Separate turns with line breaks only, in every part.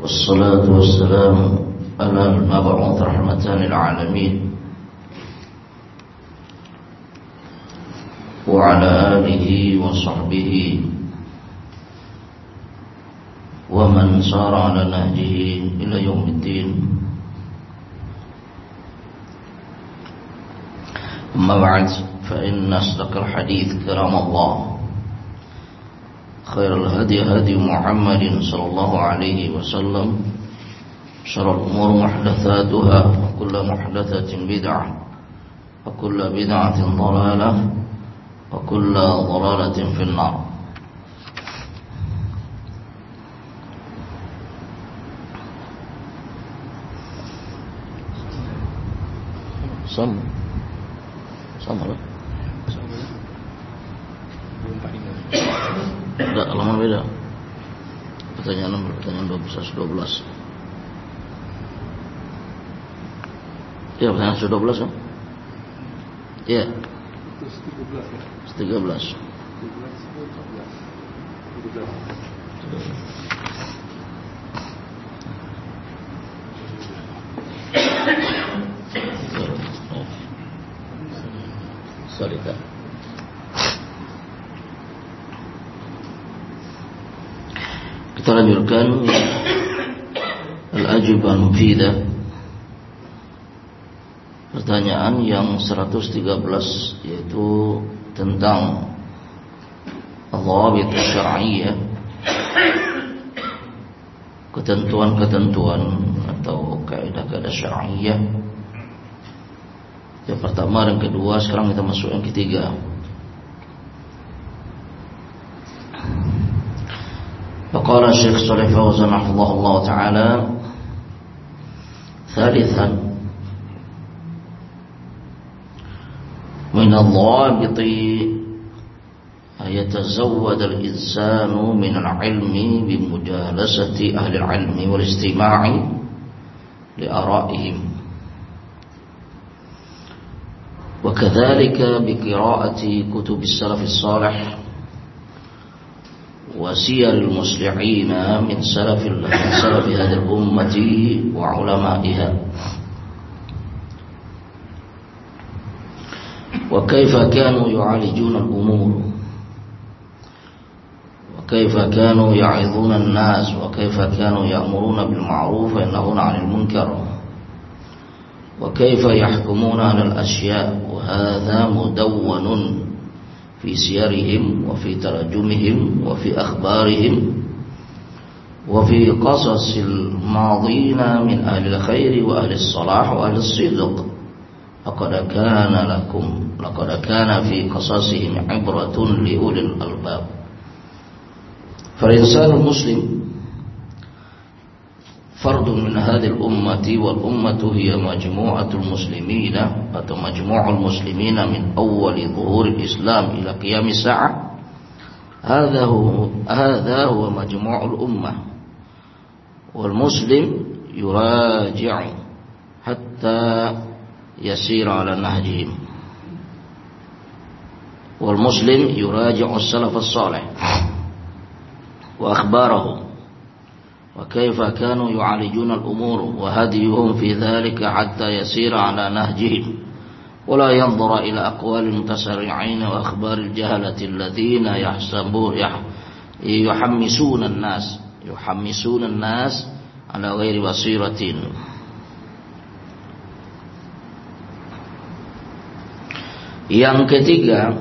والصلاة والسلام على المبعوث رحمة للعالمين وعلى آله وصحبه ومن سار على نهجه إلى يوم الدين. أما بعد فإن أصدق الحديث كلام الله، خير الهدي هدي محمد صلى الله عليه وسلم، شر الأمور محدثاتها وكل محدثة بدعة وكل بدعة ضلالة وكل ضلالة في النار. Sama lah. Tidak, halaman beda. Pertanyaan 12. Ya, pertanyaan 12 kan? Iya. 13. Sorry, Kak. Kita lanjutkan Al-Ajibah Mufidah. Pertanyaan yang 113, yaitu tentang Dhawabit Syar'iyyah, ketentuan-ketentuan atau kaidah-kaidah syar'iyyah. Yang pertama dan kedua, sekarang kita masuk yang ketiga. Faqala Syekh Shalih Fauzan hafizahullah ta'ala, thalithan min al-dhabiti ayatazawwad al-insanu min al-ilmi bimujalasati ahli al-ilmi wal istima'i li ara'ihim wa kadzalika bi qira'ati kutub as-salaf as-salih wa siyar al-muslihin min salaf hadhihi al-ummati wa ulama'iha wa kaifa kanu yu'alijuna al-umur wa kaifa kanu ya'idhuna an-nas wa kaifa kanu ya'muruna bil ma'ruf wa yanhauna 'anil munkar wa kaifa yahkumuna 'ala al-ashya' wa hadha mudawwanun fi siyarihim wa fi tarajumihim wa fi akhbarihim wa fi qasasil madina min ahli al-khair wa ahli as-salah wa ahli as-sidq. Laqad kana fi qasasihim ibratun li ulil albab. Fal-insanu muslim fardun min hadhihi al-ummati wal ummatu hiya majmu'atul muslimina atau majmu'ul muslimina min awwali dhuhuril islam ila qiyamis sa'ah. Hadha huwa majmu'ul ummah wal muslim yuraji'u hatta yasir ala nahjihim wal muslim yuraji'u as-salaf as-salih wa akhbarahum wa kaifa kanu yu'alijuna al-umur wa hadiyuhum fi dhalika hatta yasira ala nahjihim wa la yanzura ila aqwali al-mutasarri'in wa akhbar al-jahalati alladhina yuhammisuna an-nas ala ghairi basiratin. Yang ketiga,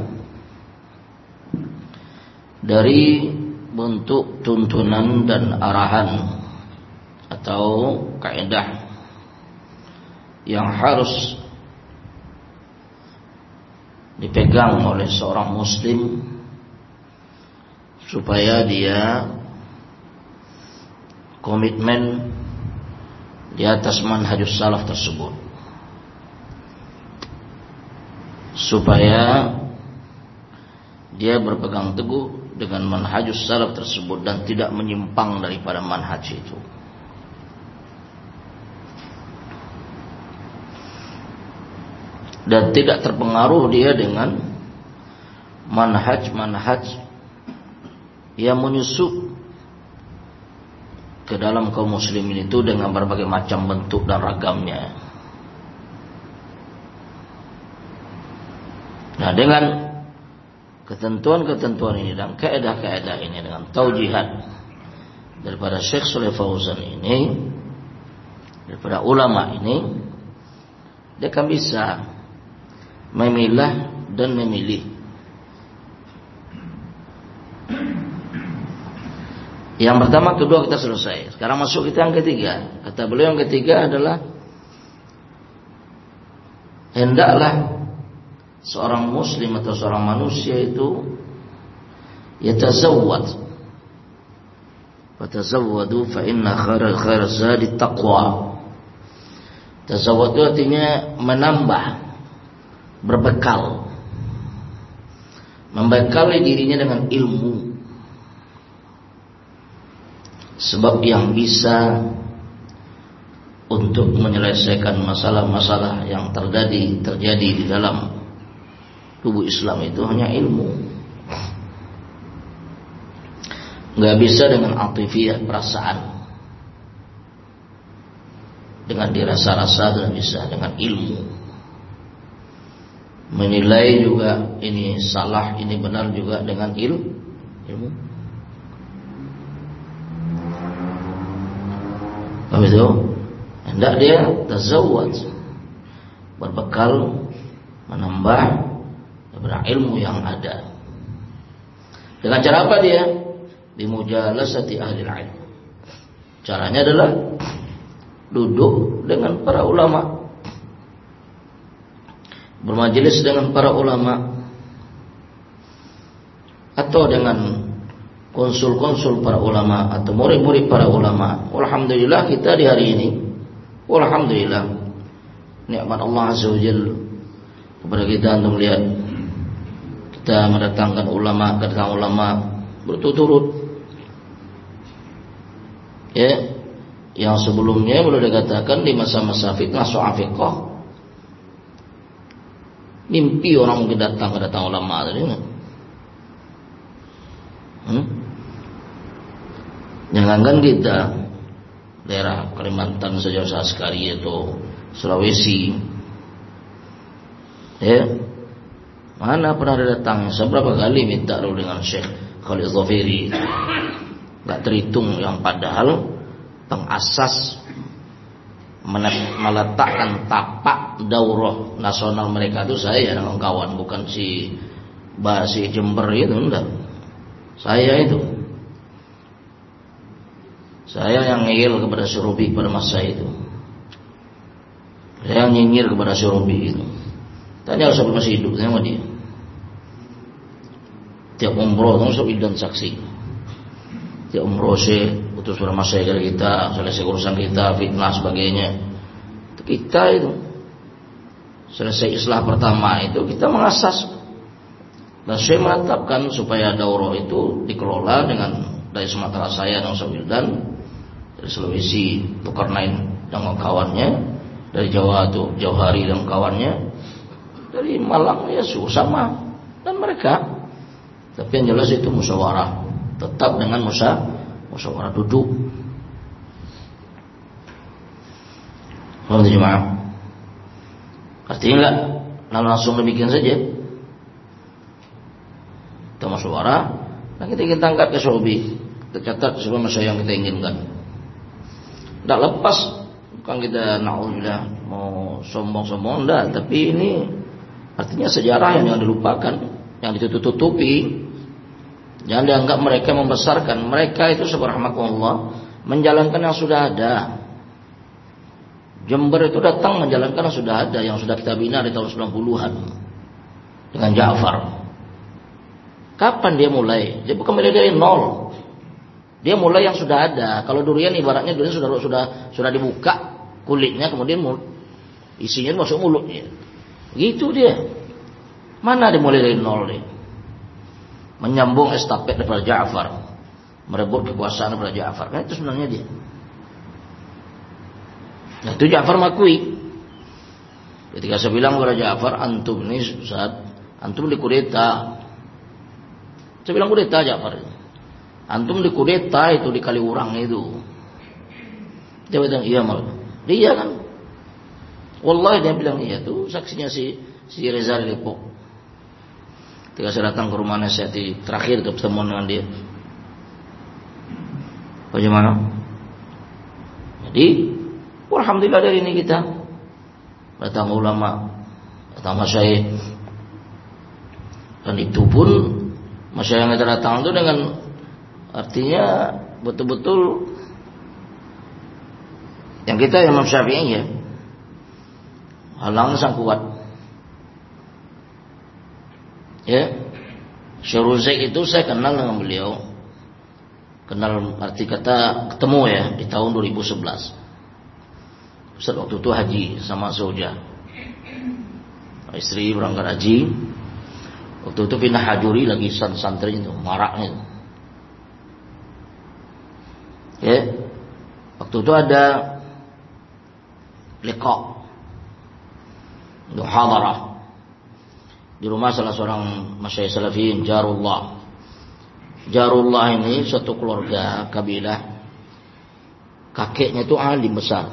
dari bentuk tuntunan dan arahan atau kaidah yang harus dipegang oleh seorang muslim supaya dia komitmen di atas manhajus salaf tersebut, supaya dia berpegang teguh dengan manhajus salaf tersebut dan tidak menyimpang daripada manhaj itu. Dan tidak terpengaruh dia dengan manhaj-manhaj yang menyusup ke dalam kaum muslimin itu dengan berbagai macam bentuk dan ragamnya. Nah, dengan ketentuan-ketentuan ini dan kaidah-kaidah ini, dengan taujihat daripada Syekh Shalih Fauzan ini, daripada ulama ini, dia akan bisa memilah dan memilih. Yang pertama, kedua kita selesai. Sekarang masuk kita yang ketiga. Kata beliau yang ketiga adalah hendaklah seorang muslim atau seorang manusia itu yatazawwad. Fatazawwadu fa inna khairal zadi taqwa. Tazawwad itu artinya menambah, berbekal, membekali dirinya dengan ilmu. Sebab yang bisa untuk menyelesaikan masalah-masalah yang terjadi di dalam tubuh Islam itu hanya ilmu. Nggak bisa dengan atifiyah, perasaan, dengan dirasa-rasa, dan bisa dengan ilmu. Menilai juga ini salah, ini benar juga dengan ilmu. Paham itu? Hendak dia tazawwad, berbekal, menambah daripada ilmu yang ada. Dengan cara apa dia? Bimujalasati ahli ilm. Caranya adalah duduk dengan para ulama, bermajelis dengan para ulama, atau dengan konsul-konsul para ulama atau murid-murid para ulama. Alhamdulillah kita di hari ini, alhamdulillah, nikmat Allah Azza wa Jalla kepada kita untuk melihat kita mendatangkan ulama berturut-turut. Ya, yang sebelumnya boleh dikatakan di masa-masa fitnah so'afiqah, mimpi orang mungkin datang ulama tadi. Jangankan kita daerah Kalimantan saja, Askari atau Sulawesi, ya, mana pernah datang? Seberapa kali minta dulu dengan Syekh Khalid Zafiri, nggak terhitung. Yang padahal pengasas meletakkan tapak daurah nasional mereka itu saya dengan kawan, bukan si Jember itu, enggak. Saya yang ngeyel kepada Syurubi pada masa itu. Saya yang nyinyir kepada Syurubi itu. Tanya sampai masih hidup sama dia. Tiap umroh langsung dan saksi. Tiap umroh saya utus pada masa kita, selesai urusan kita, fitnah sebagainya. Kita itu selesai islah pertama itu kita mengasas. Dan saya menetapkan supaya daurah itu dikelola dengan dari Sumatera saya dan Wildan, dari Sulawesi Tukarnain dan kawannya, dari Jawa tuh Jauhari dan kawannya, dari Malang ya sama dan mereka. Tapi yang jelas itu musyawarah, tetap dengan musyawarah duduk. Alhamdulillah. Artinya enggak langsung demikian saja. Kita musyawarah, nah kita ingin angkat ke Syurubi, kita catat semua masalah yang kita inginkan. Tidak lepas, bukan kita na'udzubillah mau sombong-sombong, enggak. Tapi ini artinya sejarah yang jangan dilupakan, yang ditutup-tutupi. Jangan dianggap mereka membesarkan. Mereka itu subhanallah menjalankan yang sudah ada. Jember itu datang menjalankan yang sudah ada, yang sudah kita bina di tahun 90-an dengan Ja'far. Kapan dia mulai? Dia bukan mulai dari nol. Dia mulai yang sudah ada. Kalau durian ibaratnya durian sudah dibuka kulitnya, kemudian isinya masuk mulutnya. Gitu dia. Mana dia mulai dari nol dia? Menyambung estafet daripada Ja'far, merebut kekuasaan daripada Ja'far. Kan itu sebenarnya dia. Nah, itu Ja'far makui. Ketika saya bilang kepada Ja'far, antum ini saat antum dikudeta. Saya bilang kudeta Ja'far. Antum dikudeta itu di Kaliurang itu. Dia bilang iya malah. Dia kan. Wallahi dia bilang iya tuh saksinya si Rizal Depok. Ketika saya datang ke rumah nasihati terakhir ke pertemuan dengan dia. Bagaimana? Jadi, alhamdulillah dari ini kita datang ulama, datang masyayikh. Dan itu pun masyayikh yang kita datang itu dengan artinya betul-betul yang kita Imam Syafi'i ya. Halangnya sangat kuat. Ya, Syekh Ruzaik itu saya kenal dengan beliau. Kenal arti kata ketemu ya di tahun 2011. Ustaz waktu itu haji sama Zauja. Istri berangkat haji. Waktu itu pindah hajuri lagi santri itu, maraknya itu. Ya. Waktu itu ada liqa muhadarah di rumah salah seorang masyayikh salafiyin Jarullah. Jarullah ini suatu keluarga kabilah, kakeknya itu alim besar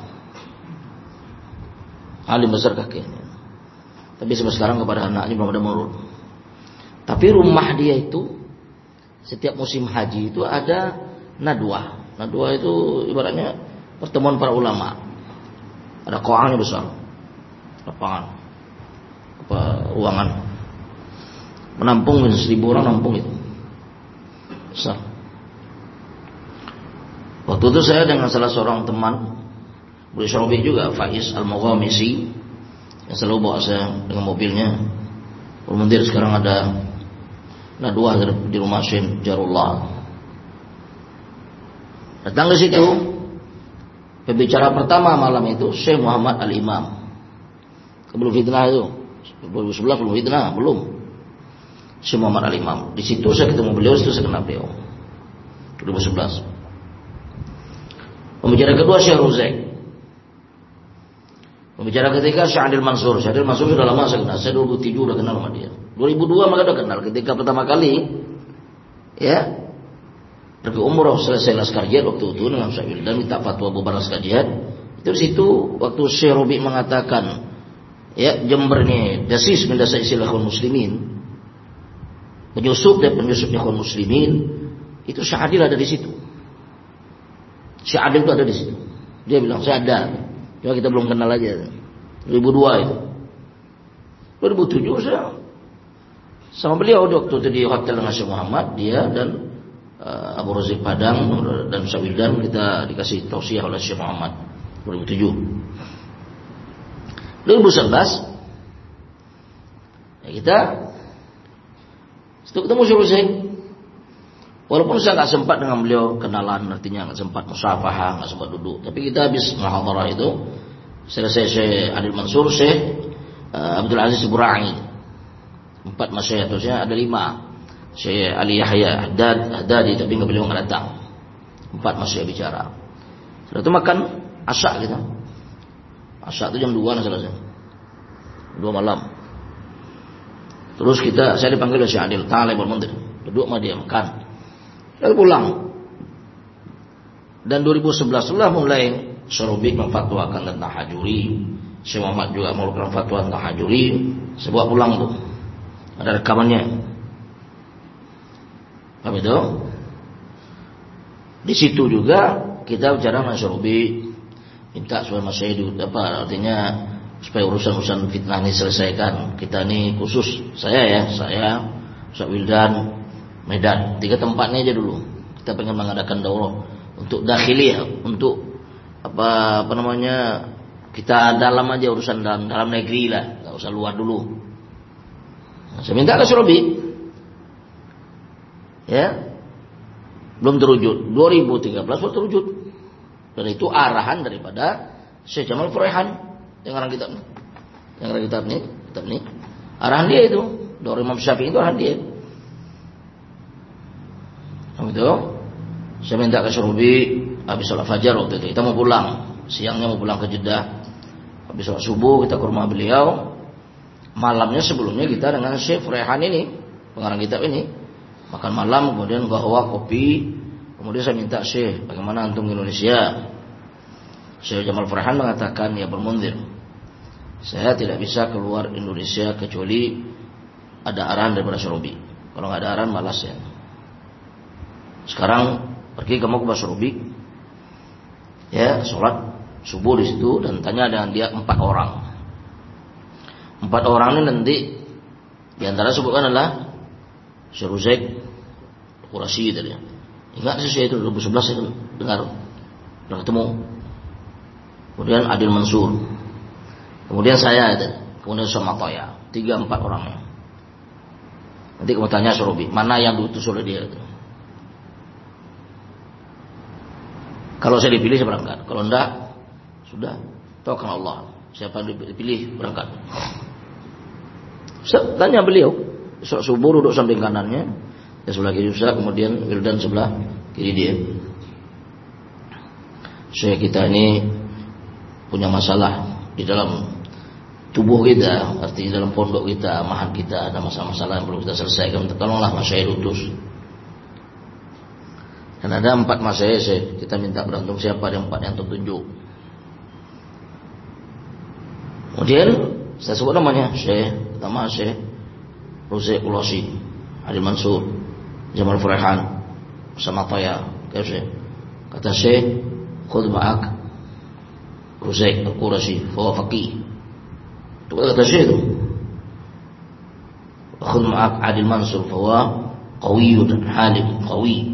kakeknya, tapi sampai sekarang kepada anaknya belum ada murid. Tapi rumah dia itu setiap musim haji itu ada nadwah itu ibaratnya pertemuan para ulama, ada koangnya besar, lapangan ruangan menampung 1.000 orang, nampung itu besar. Waktu itu saya dengan salah seorang teman Beli Syarobih juga, Faiz Al-Mughamisi, yang selalu bawa saya dengan mobilnya. Bermundir sekarang ada nadwah di rumah Syekh Jarullah. Datang ke situ, pembicara pertama malam itu Syekh Muhammad Al-Imam. Belum fitnah itu, 2011 belum fitnah, belum. Syekh Muhammad Al-Imam. Di situ saya ketemu beliau, itu saya kenal beliau. 2011. Pembicara kedua Syekh Ruzaik. Pembicara ketiga Syekh Adil Mansur. Syekh Adil Mansur sudah lama saya kenal. Saya 2007 udah kenal sama dia. 2002 maka udah kenal. Ketika pertama kali ya pergi umroh selesai laskar jihad waktu itu dengan Syekh Wildan minta fatwa bubar laskar jihad. Itu di situ waktu Syekh Robi mengatakan ya Jember ini dasis mendasai istilah kaum muslimin. Penyusup dan penyusupnya kaum muslimin itu Syekh Adil ada di situ. Syekh Adil itu ada di situ. Dia bilang saya ada. Cuma kita belum kenal aja. 2002 itu. 2007 saya sama beliau waktu itu di hotel dengan Syekh Muhammad, dia dan Abu Razik Padang dan Syekh Wildan, kita dikasih tausiah oleh Syekh Muhammad 2007. 2011 ya kita ketemu Syekh Ruzaik. Walaupun saya nggak sempat dengan beliau kenalan, artinya nggak sempat musyafahah, nggak sempat duduk. Tapi kita habis muhadharah itu selesai Syekh Adil Mansur, Syekh Abdul Aziz Bura'i, 4 masyayikh, terusnya ada 5. Syekh Ali Yahya Haddadi, tapi beliau nggak datang. 4 masyayikh bicara. Setelah itu makan asya kita. Asya itu jam 2 selesai. 2 malam. Terus saya dipanggil oleh Syekh Adil, ta'ala bermundir. Duduk sama dia makan. Lalu pulang. Dan 2011 lah mulai Syarobik memfatwakan tentang hajuri. Syekh Muhammad juga mengeluarkan fatwa tentang hajuri. Sebuah pulang tuh. Ada rekamannya. Paham itu? Di situ juga kita bicara dengan Syarobik, minta supaya masyayikh artinya supaya urusan-urusan fitnah ini selesaikan. Kita ini khusus saya Ustaz Wildan, Medan, 3 tempatnya aja dulu. Kita pengen mengadakan daurah untuk dakhiliyah, untuk apa namanya, kita dalam aja urusan dalam negeri lah, enggak usah luar dulu. Nah, saya minta ke Syarobik. Ya. Belum terwujud. 2013 baru terwujud. Dan itu arahan daripada Syekh Jamal Furaihan yang ngarang kitab ini. Arahan dia itu. Dari Imam Syafi'i itu arahan dia. Begitu. Saya minta ke Syarobik habis sholat fajar waktu itu. Kita mau pulang. Siangnya mau pulang ke Jeddah. Habis sholat subuh kita ke rumah beliau. Malamnya sebelumnya kita dengan Syekh Furaihan ini, pengarang kitab ini, makan malam, kemudian qahwa, kopi. Kemudian saya minta Syekh, bagaimana antum ke Indonesia? Syekh Jamal Farhan mengatakan, ya bermundir, saya tidak bisa keluar Indonesia kecuali ada arahan daripada Syarubik. Kalau nggak ada arahan malas ya. Sekarang pergi kamu ke Syarubik, ya sholat subuh di situ dan tanya dengan dia 4 orang. 4 orang ini nanti di antara sebutkan adalah Syekh Ruzaik Quraisy tadi. Ingat sih itu 2011 itu dengar pernah ketemu. Kemudian Adil Mansur. Kemudian saya ada. Kemudian Samataya. 3-4 orangnya. Nanti kamu tanya Syarubik, mana yang diutus oleh dia itu. Kalau saya dipilih saya berangkat. Kalau enggak, sudah tawakkal Allah. Siapa dipilih berangkat. Tanya beliau. Subuh duduk samping kanannya, ya sebelah kiri Ustaz, kemudian Wildan sebelah kiri dia. Syekh kita ini punya masalah di dalam tubuh kita, artinya dalam pondok kita, mahat kita, ada masalah-masalah yang perlu kita selesaikan. Tolonglah masyayikh utus. Dan ada 4 masyayikh, kita minta bergantung siapa yang 4 yang tertunjuk. Kemudian saya sebut namanya Syekh, pertama Syekh Ruzaik Quraisy, Adil Mansur, Jamal Farhan, Samataya. Kata Syekh, khudh ma'ak Ruzaik Quraisy, fa huwa faqih. Itu kata Syekh itu. Khudh ma'ak Adil Mansur, fa huwa qawiyyun halim, qawi.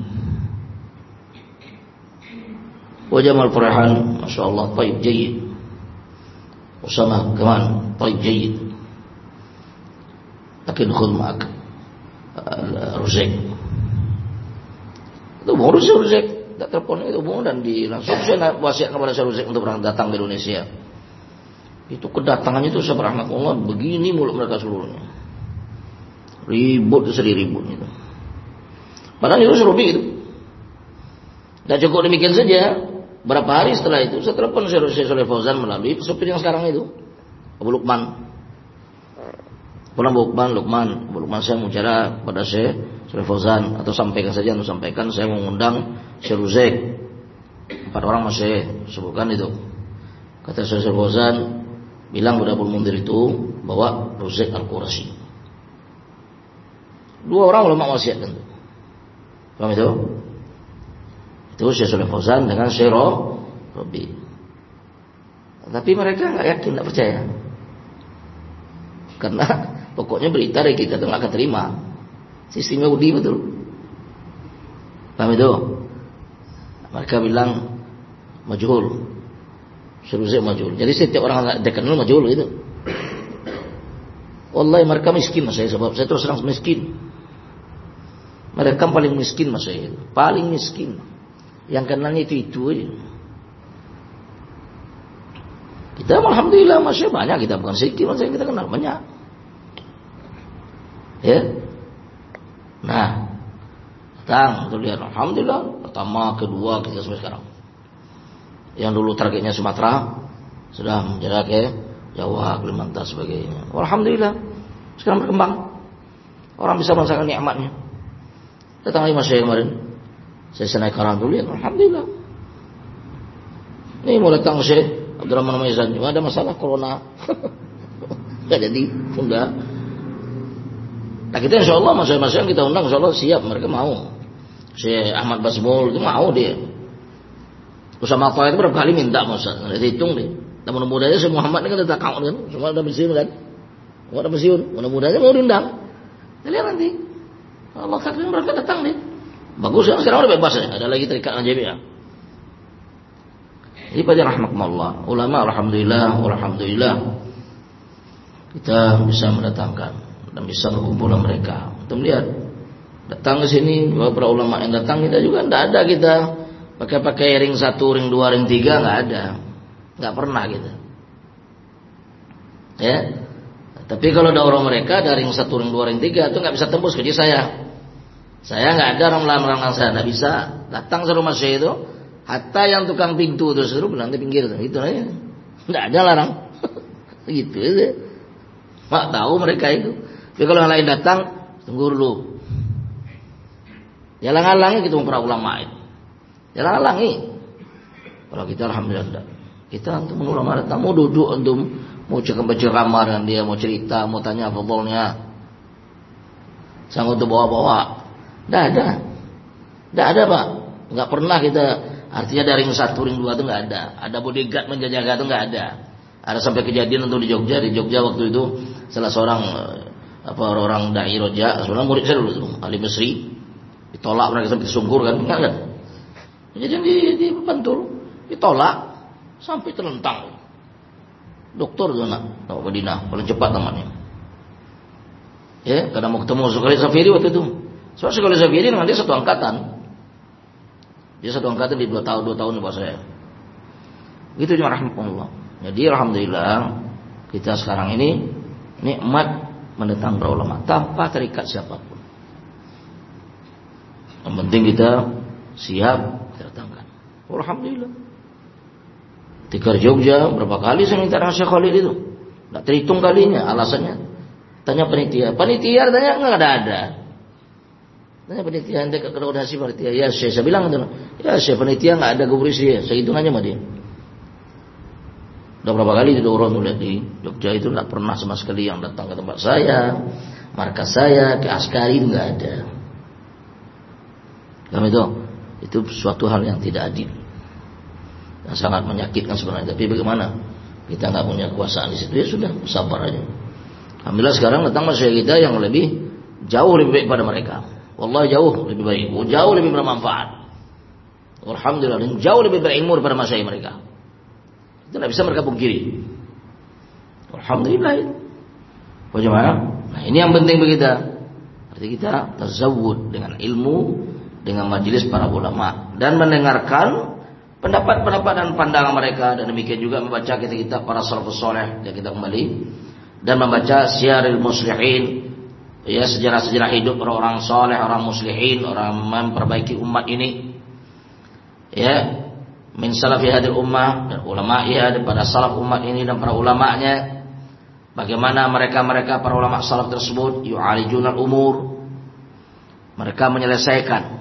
Wa Jamal Farhan, masyaallah, tayyib jayyid. Usama kaman tayyib jayyid. Lakin khudh ma'ak Ruzaik. Itu hubung Ruzaik, tak telepon itu hubung dan langsung saya wasiat kepada Ruzaik untuk datang ke Indonesia. Itu kedatangannya itu subhanallah begini mulut mereka seluruhnya. Ribut sedih ribut itu. Padahal itu Syarubik itu. Dan cukup demikian saja. Berapa hari setelah itu saya telepon Syekh Shalih Fauzan melalui supir yang sekarang itu, Abu Lukman. Pernah Abu Lukman saya mau bicara pada Syekh Shalih Fauzan atau sampaikan saja untuk sampaikan saya mengundang Syekh Ruzaik. 4 orang masih sebutkan itu. Kata Syekh Shalih Fauzan, bilang kepada Abu Mundir itu bahwa Ruzaik Al-Quraisy. 2 orang ulama wasiatkan itu. Paham itu? Itu Syekh Shalih Fauzan dengan Syekh Rabi. Tapi mereka enggak yakin, enggak percaya. Karena pokoknya berita dari kita itu enggak akan terima. Sistem Yahudi betul. Paham itu? Mereka bilang majhul. Syekh majhul. Jadi setiap orang enggak dikenal majhul gitu. Wallahi mereka miskin mas saya, sebab saya terus terang miskin. Mereka paling miskin mas saya, paling miskin. Yang kenalnya itu aja. Kita alhamdulillah masih banyak, kita bukan sedikit mas kita kenal banyak. Ya. Nah, datang untuk lihat alhamdulillah pertama, kedua kita sampai sekarang. Yang dulu targetnya Sumatera sudah menjarak ke Jawa, Kalimantan sebagainya. Alhamdulillah sekarang berkembang. Orang bisa merasakan nikmatnya. Datang lagi mas saya kemarin. Saya naik karang dulu ya, alhamdulillah. Ini mau datang Syekh Abdurrahman Maizan juga ada masalah corona. Enggak jadi, tunda. Nah kita insyaallah masyarakat kita undang insyaallah siap, mereka mau. Syekh Ahmad Basmul itu mau dia. Usama Tayyib itu berapa kali minta Ustaz, enggak dihitung deh. Dan mudah-mudahan Syekh Muhammad ini kan tetap kawan kan, semua udah pensiun kan. Semua udah pensiun, mudah-mudahan mau diundang. Lihat nanti. Allah takdir mereka datang nih. Bagus kan sekarang udah bebas ya, ada lagi terikat JBA. Jadi pada rahmatullah, ulama alhamdulillah kita bisa mendatangkan dan bisa berkumpul dengan mereka. Untuk melihat datang ke sini beberapa ulama yang datang kita juga tidak ada kita pakai ring 1, ring 2, ring 3 nggak ada, nggak pernah kita. Ya, tapi kalau ada orang mereka dari ring 1, ring 2, ring 3 itu nggak bisa tembus ke saya. Saya nggak ada orang melarang saya, nggak bisa datang ke rumah saya itu. Hatta yang tukang pintu terus bilang di pinggir itu aja, nggak ada larang, gitu aja. Mak tahu mereka itu. Tapi kalau yang lain datang, tunggu dulu. Jalan halangi kita para ulama itu. Jalan halangi. Kalau kita alhamdulillah tidak. Kita antum ulama datang mau duduk antum mau ceramah dengan dia, mau cerita, mau tanya fadholnya. Sanggup untuk bawa-bawa. Enggak ada Pak. Enggak pernah kita, artinya dari ring 1, ring 2 itu enggak ada. Ada bodyguard menjaga itu enggak ada. Ada sampai kejadian untuk di Jogja waktu itu salah seorang orang dai roja, sebenarnya murid saya dulu itu, Ali Misri, ditolak mereka sampai disungkur kan, enggak kan? Jadi di Bantul ditolak sampai terlentang. Doktor itu nak, Madinah paling cepat namanya. Ya, karena mau ketemu Sekali Safiri waktu itu. Soalnya Sekali Safiri dengan dia satu angkatan. Dia satu angkatan di 2 tahun di bawah saya. Gitu cuma rahmatullah. Jadi alhamdulillah kita sekarang ini nikmat mendatang para ulama tanpa terikat siapapun. Yang penting kita siap datangkan. Alhamdulillah. Tikar Jogja berapa kali saya minta Syekh Khalid itu. Enggak terhitung kalinya, alasannya. Tanya panitia tanya enggak ada. Tanya panitia ente ke koordinasi panitia. Ya Syekh, saya bilang itu. Ya Syekh, panitia enggak ada gubris dia. Saya hitung aja sama dia. Udah berapa kali didorong oleh di Jogja itu enggak pernah sama sekali yang datang ke tempat saya, markas saya, ke Askari enggak ada. Karena itu suatu hal yang tidak adil. Yang sangat menyakitkan sebenarnya. Tapi bagaimana? Kita enggak punya kekuasaan di situ, ya sudah, sabar aja. Alhamdulillah sekarang datang masyarakat kita yang jauh lebih baik pada mereka. Wallahi jauh lebih baik, jauh lebih bermanfaat. Alhamdulillah, dan jauh lebih berilmu daripada masyarakat mereka. Itu tidak bisa mereka pungkiri. Alhamdulillah itu. Bagaimana? Nah ini yang penting bagi kita. Artinya kita tazawwud dengan ilmu, dengan majelis para ulama dan mendengarkan pendapat-pendapat dan pandangan mereka, dan demikian juga membaca kitab para salafus saleh, dan kita kembali dan membaca Syiarul Muslihin, ya, sejarah-sejarah hidup orang-orang saleh, orang muslihin, orang memperbaiki umat ini, ya, min salafi hadil ummah, dan ulama'iha, daripada salaf umat ini dan para ulama'nya. Bagaimana mereka para ulama salaf tersebut yu'alijunal umur, mereka menyelesaikan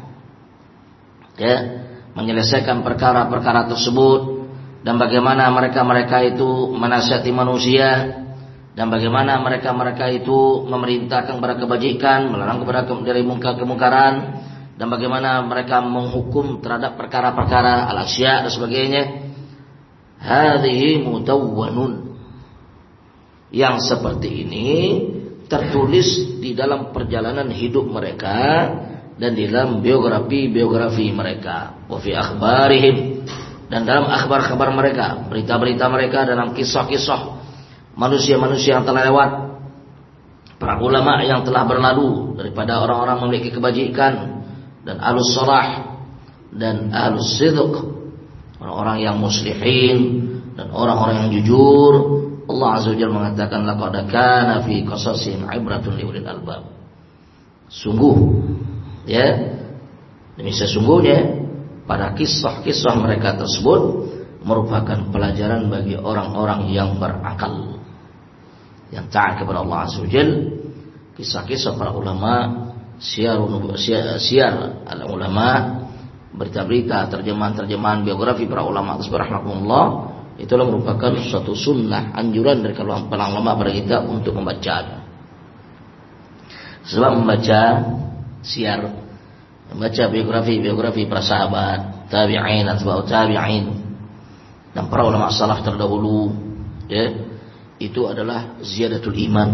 perkara-perkara tersebut, dan bagaimana mereka itu menasihati manusia, dan bagaimana mereka itu memerintahkan kepada kebajikan, melarang dari kemungkaran, dan bagaimana mereka menghukum terhadap perkara-perkara al-asya' dan sebagainya. Hadhihi mudawwanun, yang seperti ini tertulis di dalam perjalanan hidup mereka dan di dalam biografi mereka, wa fi akhbarihim, dan dalam akhbar-akhbar mereka, berita-berita mereka, dalam kisah-kisah manusia-manusia yang telah lewat, para ulama yang telah berlalu daripada orang-orang memiliki kebajikan, dan ahlus salah dan ahlus sidq, orang-orang yang muslihin dan orang-orang yang jujur. Allah Azza wa Jalla mengatakan laqad kana fi qasasihim ibratun liulil albab. Sungguh, ya, demi sesungguhnya pada kisah-kisah mereka tersebut merupakan pelajaran bagi orang-orang yang berakal, yang taat kepada Allah Azza wa Jalla. Kisah-kisah para ulama, siar al-ulama, berita-berita, terjemahan-terjemahan biografi para ulama tersebut rahmatullah, itulah merupakan suatu sunnah, anjuran dari para ulama pada kita untuk membaca. Sebab membaca siar, membaca biografi para sahabat, tabi'in, atba'ut tabi'in, dan para ulama salaf terdahulu, ya, itu adalah ziyadatul iman.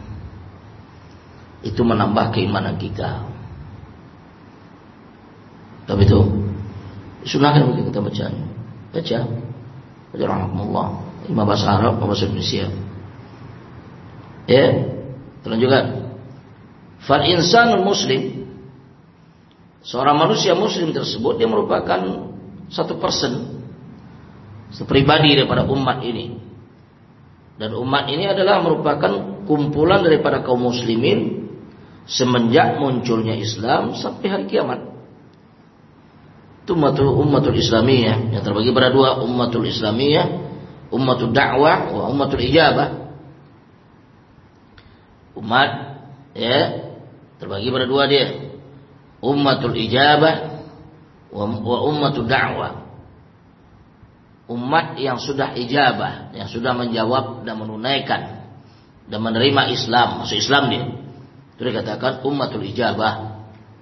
Itu menambah keimanan kita. Tapi itu sunahkan bagi kita baca rahmatullah, imam bahasa Arab, bahasa Indonesia. Ya, terus juga fal insanul muslim, seorang manusia muslim tersebut dia merupakan satu person, sepribadi daripada umat ini. Dan umat ini adalah merupakan kumpulan daripada kaum muslimin semenjak munculnya Islam sampai hari kiamat. Itu ummatul islamiyah yang terbagi pada dua, ummatul islamiyah, ummatul da'wah, wa ummatul ijabah. Umat, ya, terbagi pada dua dia, ummatul ijabah wa ummatul da'wah. umat yang sudah ijabah, yang sudah menjawab dan menunaikan dan menerima Islam, masuk Islam dia. Itu dikatakan ummatul ijabah.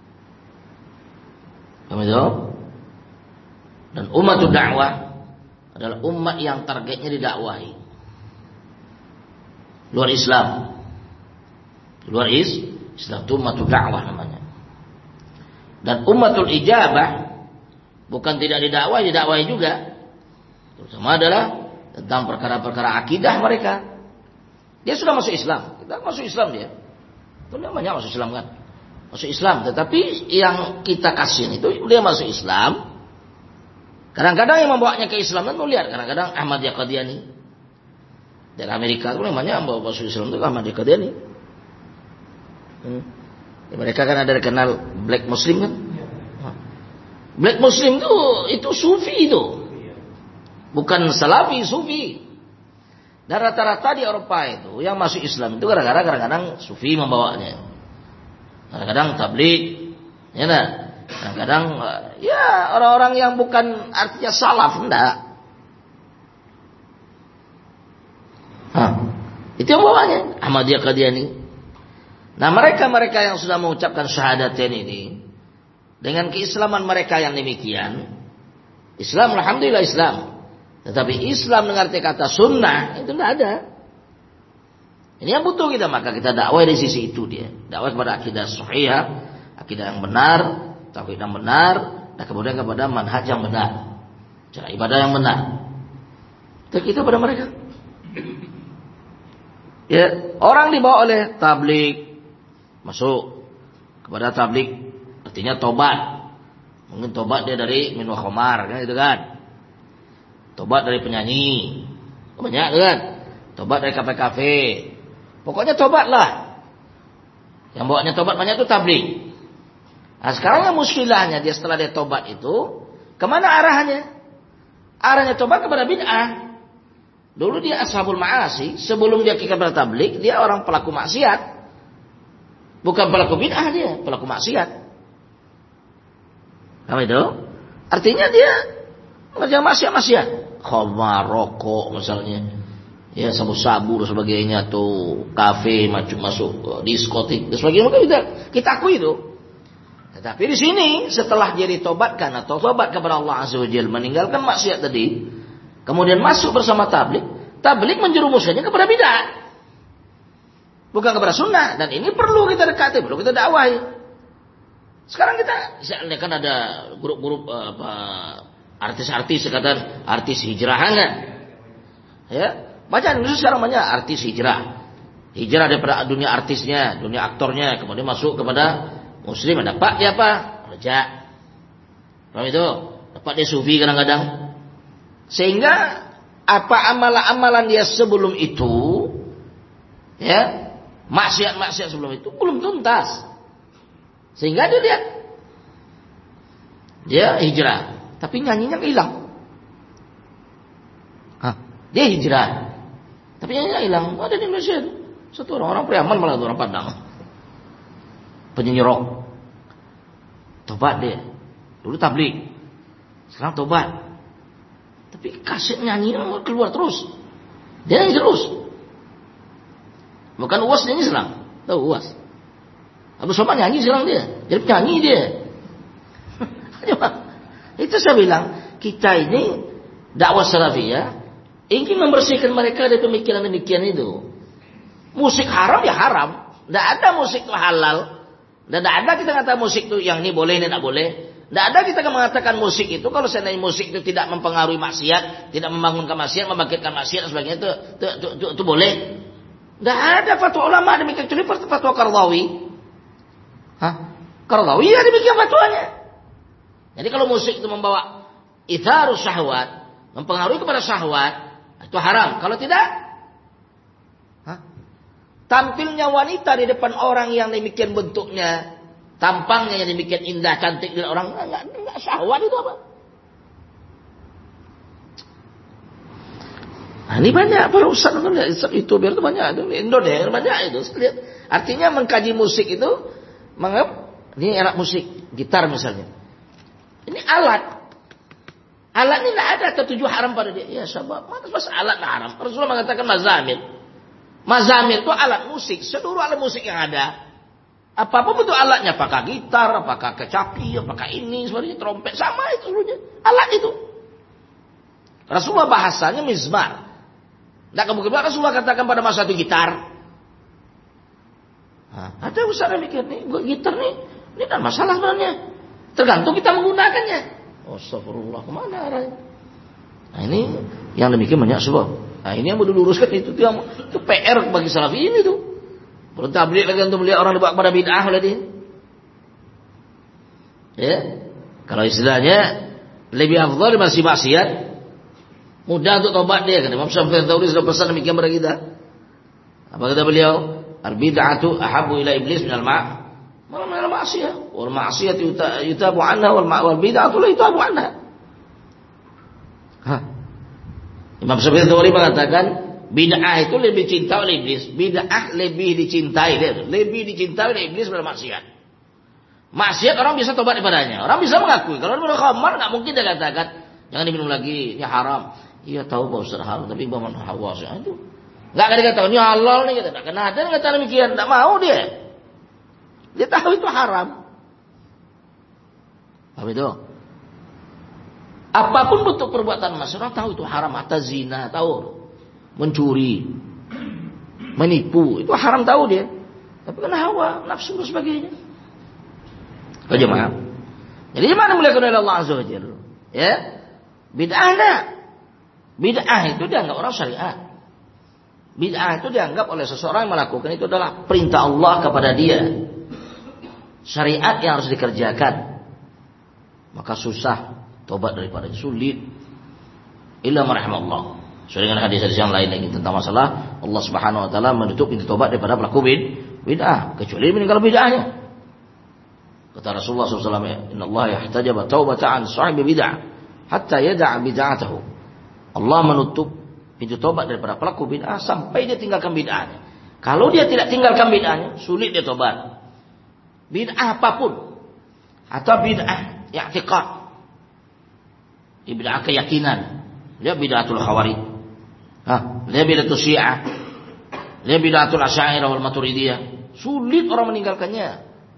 Paham itu? Dan ummatul dakwah adalah umat yang targetnya didakwahi. Luar Islam. Luar Islam itu ummatul dakwah namanya. Dan ummatul ijabah bukan tidak didakwahi juga. Terutama adalah tentang perkara-perkara akidah mereka. Dia sudah masuk Islam. Kita masuk Islam dia. Itu namanya masuk Islam kan. Masuk Islam. Tetapi yang kita kasih itu dia masuk Islam. Kadang-kadang yang membawanya ke Islam kan lihat. Kadang-kadang Ahmadiyah Qadiani. Dari Amerika itu namanya membawa masuk Islam itu Ahmadiyah Qadiani. Mereka kan ada kenal Black Muslim kan. Black Muslim itu Sufi itu. Bukan Salafi, Sufi. Dan rata-rata di Eropa itu yang masuk Islam itu kadang-kadang Sufi membawanya. Kadang-kadang tabligh, ya nah. Kadang-kadang ya orang-orang yang bukan artinya salaf enggak. Itu yang bawanya Ahmadiyah Qadiani. Nah, mereka yang sudah mengucapkan syahadatain ini dengan keislaman mereka yang demikian, Islam alhamdulillah Islam. Tetapi Islam dengan arti kata sunnah itu tidak ada. Ini yang butuh kita, maka kita dakwah dari sisi itu dia. Dakwah kepada akidah sahihah, akidah yang benar, tauhid yang benar, dan kemudian kepada manhaj yang benar, cara ibadah yang benar. Itu kita pada mereka. Ya, orang dibawa oleh tabligh masuk kepada tabligh, artinya tobat. Mungkin tobat dia dari minum khamar, kan itu kan. Tobat dari penyanyi, banyak kan? Tobat dari kafe-kafe. Pokoknya tobatlah. Yang bawanya tobat banyak itu tabligh. Nah, sekarang yang muskilahnya dia setelah dia tobat itu, kemana arahnya? Arahnya tobat kepada bid'ah. Dulu dia ashabul ma'asi, sebelum dia kepada tabligh, dia orang pelaku maksiat. Bukan pelaku bid'ah dia, pelaku maksiat. Apa itu? Artinya dia macam maksiat. Khamar, rokok misalnya. Ya, sabu-sabu dan sebagainya, tuh kafe masuk diskotik dan sebagainya, maka kita akui itu. Tetapi di sini setelah dia ditobatkan atau tobat kepada Allah Azza wa Jalla, meninggalkan maksiat tadi, kemudian masuk bersama tabligh menjerumuskannya kepada bid'ah. Bukan kepada sunnah, dan ini perlu kita dekati, perlu kita dakwahi. Sekarang kita misalnya kan ada grup-grup artis-artis sekadar artis hijrah kan. Ya, banyak Indonesia sekarang banyak artis hijrah. Hijrah daripada dunia artisnya, dunia aktornya, kemudian masuk kepada muslim. Dapat dia apa? Rejak. Paham itu? Dapat dia sufi kadang-kadang. Sehingga apa amalan-amalan dia sebelum itu, ya, maksiat-maksiat sebelum itu belum tuntas. Sehingga dia lihat, dia hijrah, tapi nyanyinya hilang. Dia hijrah, tapi nyanyinya hilang. Ada di Indonesia satu orang Priaman, malah orang Padang, penyanyi rock. Tobat dia, dulu tabligh, sekarang tobat. Tapi kaset nyanyinya keluar terus, dia nyanyi terus. Bukan UAS nyanyi sekarang, tahu UAS? Abdul Somad nyanyi sekarang dia, jadi penyanyi dia. Itu saya bilang, kita ini dakwah salafiyah ingin membersihkan mereka dari pemikiran demikian itu. Musik haram ya haram, tidak ada musik itu halal, tidak ada kita kata musik itu yang ini boleh ini tidak boleh. Tidak ada kita mengatakan musik itu kalau seandainya musik itu tidak mempengaruhi maksiat, tidak membangunkan maksiat, membangkitkan maksiat dan sebagainya itu boleh. Tidak ada fatwa ulama demikian, kecuali fatwa Qardawi. Qardawi ya demikian fatwanya. Jadi kalau musik itu membawa itharus syahwat, mempengaruhi kepada syahwat, itu haram. Kalau tidak, tampilnya wanita di depan orang yang demikian bentuknya, tampangnya yang demikian indah, cantik dan orang enggak syahwat itu apa? Nah, ini banyak para ustaz itu biar itu banyak itu Indonesia banyak itu. Lihat. Artinya mengkaji musik itu menganggap ini alat musik, gitar misalnya. Ini alat. Alat ini tidak ada ketujuh haram pada dia. Ya sahabat, mas alat haram. Rasulullah mengatakan mazamir. Mazamir itu alat musik. Seluruh alat musik yang ada. Apapun bentuk alatnya. Apakah gitar, apakah kecapi, apakah ini, sebenarnya trompet. Sama itu seluruhnya. Alat itu. Rasulullah bahasanya mizmar. Tidak kemungkinan Rasulullah katakan pada masa itu gitar. Nah, ada ustaz yang mikir nih, gitar nih. Ini tidak masalah sebenarnya. Tergantung kita menggunakannya. Astagfirullah, kemana arahnya? Nah ini yang demikian banyak sebab. Nah ini yang perlu diluruskan itu PR bagi salafi ini tuh. Perlu tabligh lagi untuk melihat orang dibawa kepada bid'ah lagi. Ya, kalau istilahnya lebih afdal masih maksiat, mudah untuk tobat dia. Kan Imam Syafi'i tahu sudah pesan demikian kepada kita. Apa kata beliau? Al-bid'atu ahabbu ila iblis minal minal ma'siyah. Wal ma'siyah yutabu anha wal bid'atu la yutabu anha. Imam Syafi'i mengatakan bid'ah itu lebih cinta oleh iblis. Bid'ah lebih dicintai oleh iblis daripada maksiat. Maksiat orang bisa tobat daripadanya. Orang bisa mengakui. Kalau minum khamar enggak mungkin dia katakan jangan diminum lagi, ini haram. Iya tahu Pak Ustaz haram, tapi baman hawas itu. Enggak akan dikatakan ini halal nih kata. Enggak kena ada yang kata demikian, enggak mau dia. Dia tahu itu haram. Apa itu? Apapun bentuk perbuatan masyarakat tahu itu haram. Atas zina, tahu. Mencuri. Menipu. Itu haram tahu dia. Tapi kena hawa, nafsu dan sebagainya. Kau jemaah. Jadi gimana muliakan oleh Allah Azza wa Jalla? Ya. Bid'ah enggak. Bid'ah itu dianggap orang syariat. Bid'ah itu dianggap oleh seseorang yang melakukan itu adalah perintah Allah kepada dia. Syariat yang harus dikerjakan. Maka susah tobat daripada sulit. Illa marhamallah. Sesuai dengan hadis-hadis yang lain lagi tentang masalah Allah Subhanahu wa taala menutup pintu tobat daripada pelaku bid'ah kecuali meninggal bid'ahnya. Kata Rasulullah SAW, Inna Allah yahtajaba taubatan sahibi bid'ah hatta yada'a bid'atahu. Allah menutup pintu tobat daripada pelaku bid'ah sampai dia tinggalkan bid'ahnya. Kalau dia tidak tinggalkan bid'ahnya, sulit dia tobat. Bid'ah apapun atau bid'ah i'tiqad, bid'ah keyakinan, dia bid'atul khawarij, dia bid'atul syiah, dia bid'atul asy'ariyah wal maturidiyah, sulit orang meninggalkannya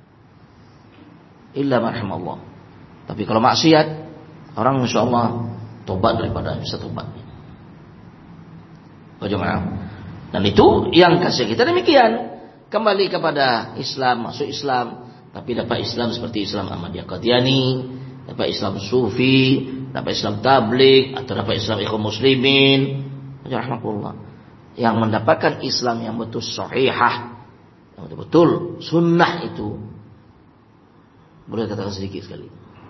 illa marhamallah. Tapi kalau maksiat, orang insyaallah tobat daripada bisa tobat. Bagaimana? Dan itu yang kasih kita demikian. Kembali kepada Islam, masuk Islam, tapi dapat Islam seperti Islam Ahmadiyah Qadiani, dapat Islam Sufi, dapat Islam Tabligh, atau dapat Islam Ikhwan Muslimin, rahmatullah. Yang mendapatkan Islam yang betul sahihah, yang betul sunnah itu, boleh katakan sedikit sekali.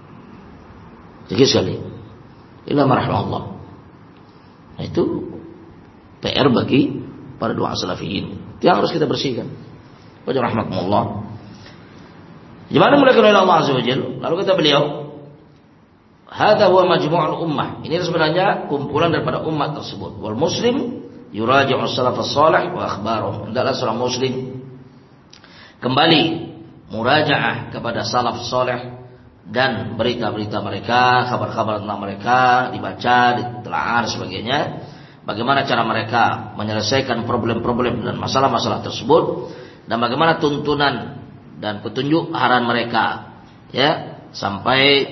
Illa marhamallah. Nah itu PR bagi para doa salafiyin. Itu yang harus kita bersihkan. Wajah rahmatullah. Gimana mulai oleh Allah Azza wa Jalla? Lalu kata beliau, hadza huwa majmu'ul ummah. Ini sebenarnya kumpulan daripada umat tersebut. Wal muslim yuraji'u salafus salih wa akhbarahum. Hendaklah seorang muslim kembali murajaah kepada salaf saleh dan berita-berita mereka, kabar-kabar tentang mereka dibaca, ditelaah dan sebagainya. Bagaimana cara mereka menyelesaikan problem-problem dan masalah-masalah tersebut, dan bagaimana tuntunan dan petunjuk arahan mereka, ya, sampai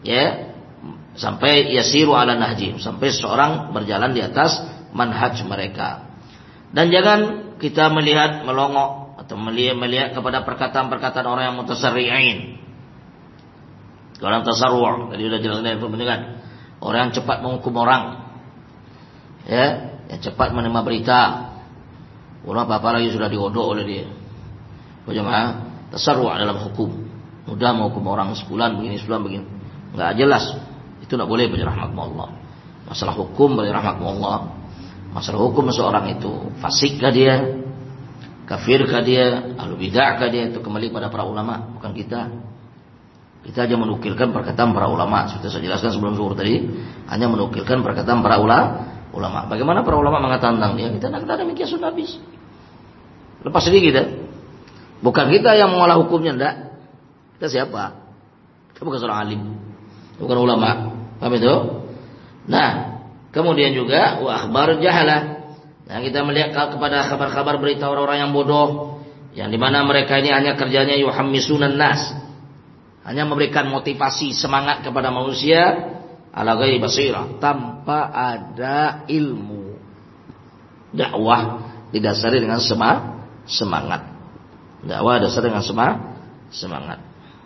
yasiru ala nahjim, sampai seorang berjalan di atas manhaj mereka. Dan jangan kita melihat melongok atau melihat kepada perkataan-perkataan orang yang mutasarri'in. Orang tasarru', tadi sudah jelaskan perbandingan. Orang yang cepat menghukum orang, ya, yang cepat menerima berita. Orang apa-apa lagi sudah digodok oleh dia. Bagaimana? Tasarru' dalam hukum. Mudah menghukum orang sebulan begini, enggak jelas. Itu enggak boleh bagi rahmatullah. Masalah hukum bagi rahmatullah. Masalah hukum seorang itu fasikkah dia? Kafirkah dia? Ahlu bid'ahkah dia? Itu kembali pada para ulama, bukan kita. Kita hanya menukilkan perkataan para ulama. Seperti saya jelaskan sebelum zuhur tadi, hanya menukilkan perkataan para ulama. Bagaimana para ulama mengatakan tentang dia? Kita tidak ada demikian sudah habis. Lepas sedikit kita. Bukan kita yang mengolah hukumnya, enggak. Kita siapa? Kita bukan seorang alim, bukan ulama. Paham itu? Nah, kemudian juga wa akhbar jahalah. Nah, kita melihat kepada kabar-kabar berita orang-orang yang bodoh, yang dimana mereka ini hanya kerjanya yuhammisunan nas, hanya memberikan motivasi semangat kepada manusia ala ghairi basirah, tanpa ada ilmu. Dakwah didasari dengan semangat. Dakwah didasari dengan semangat.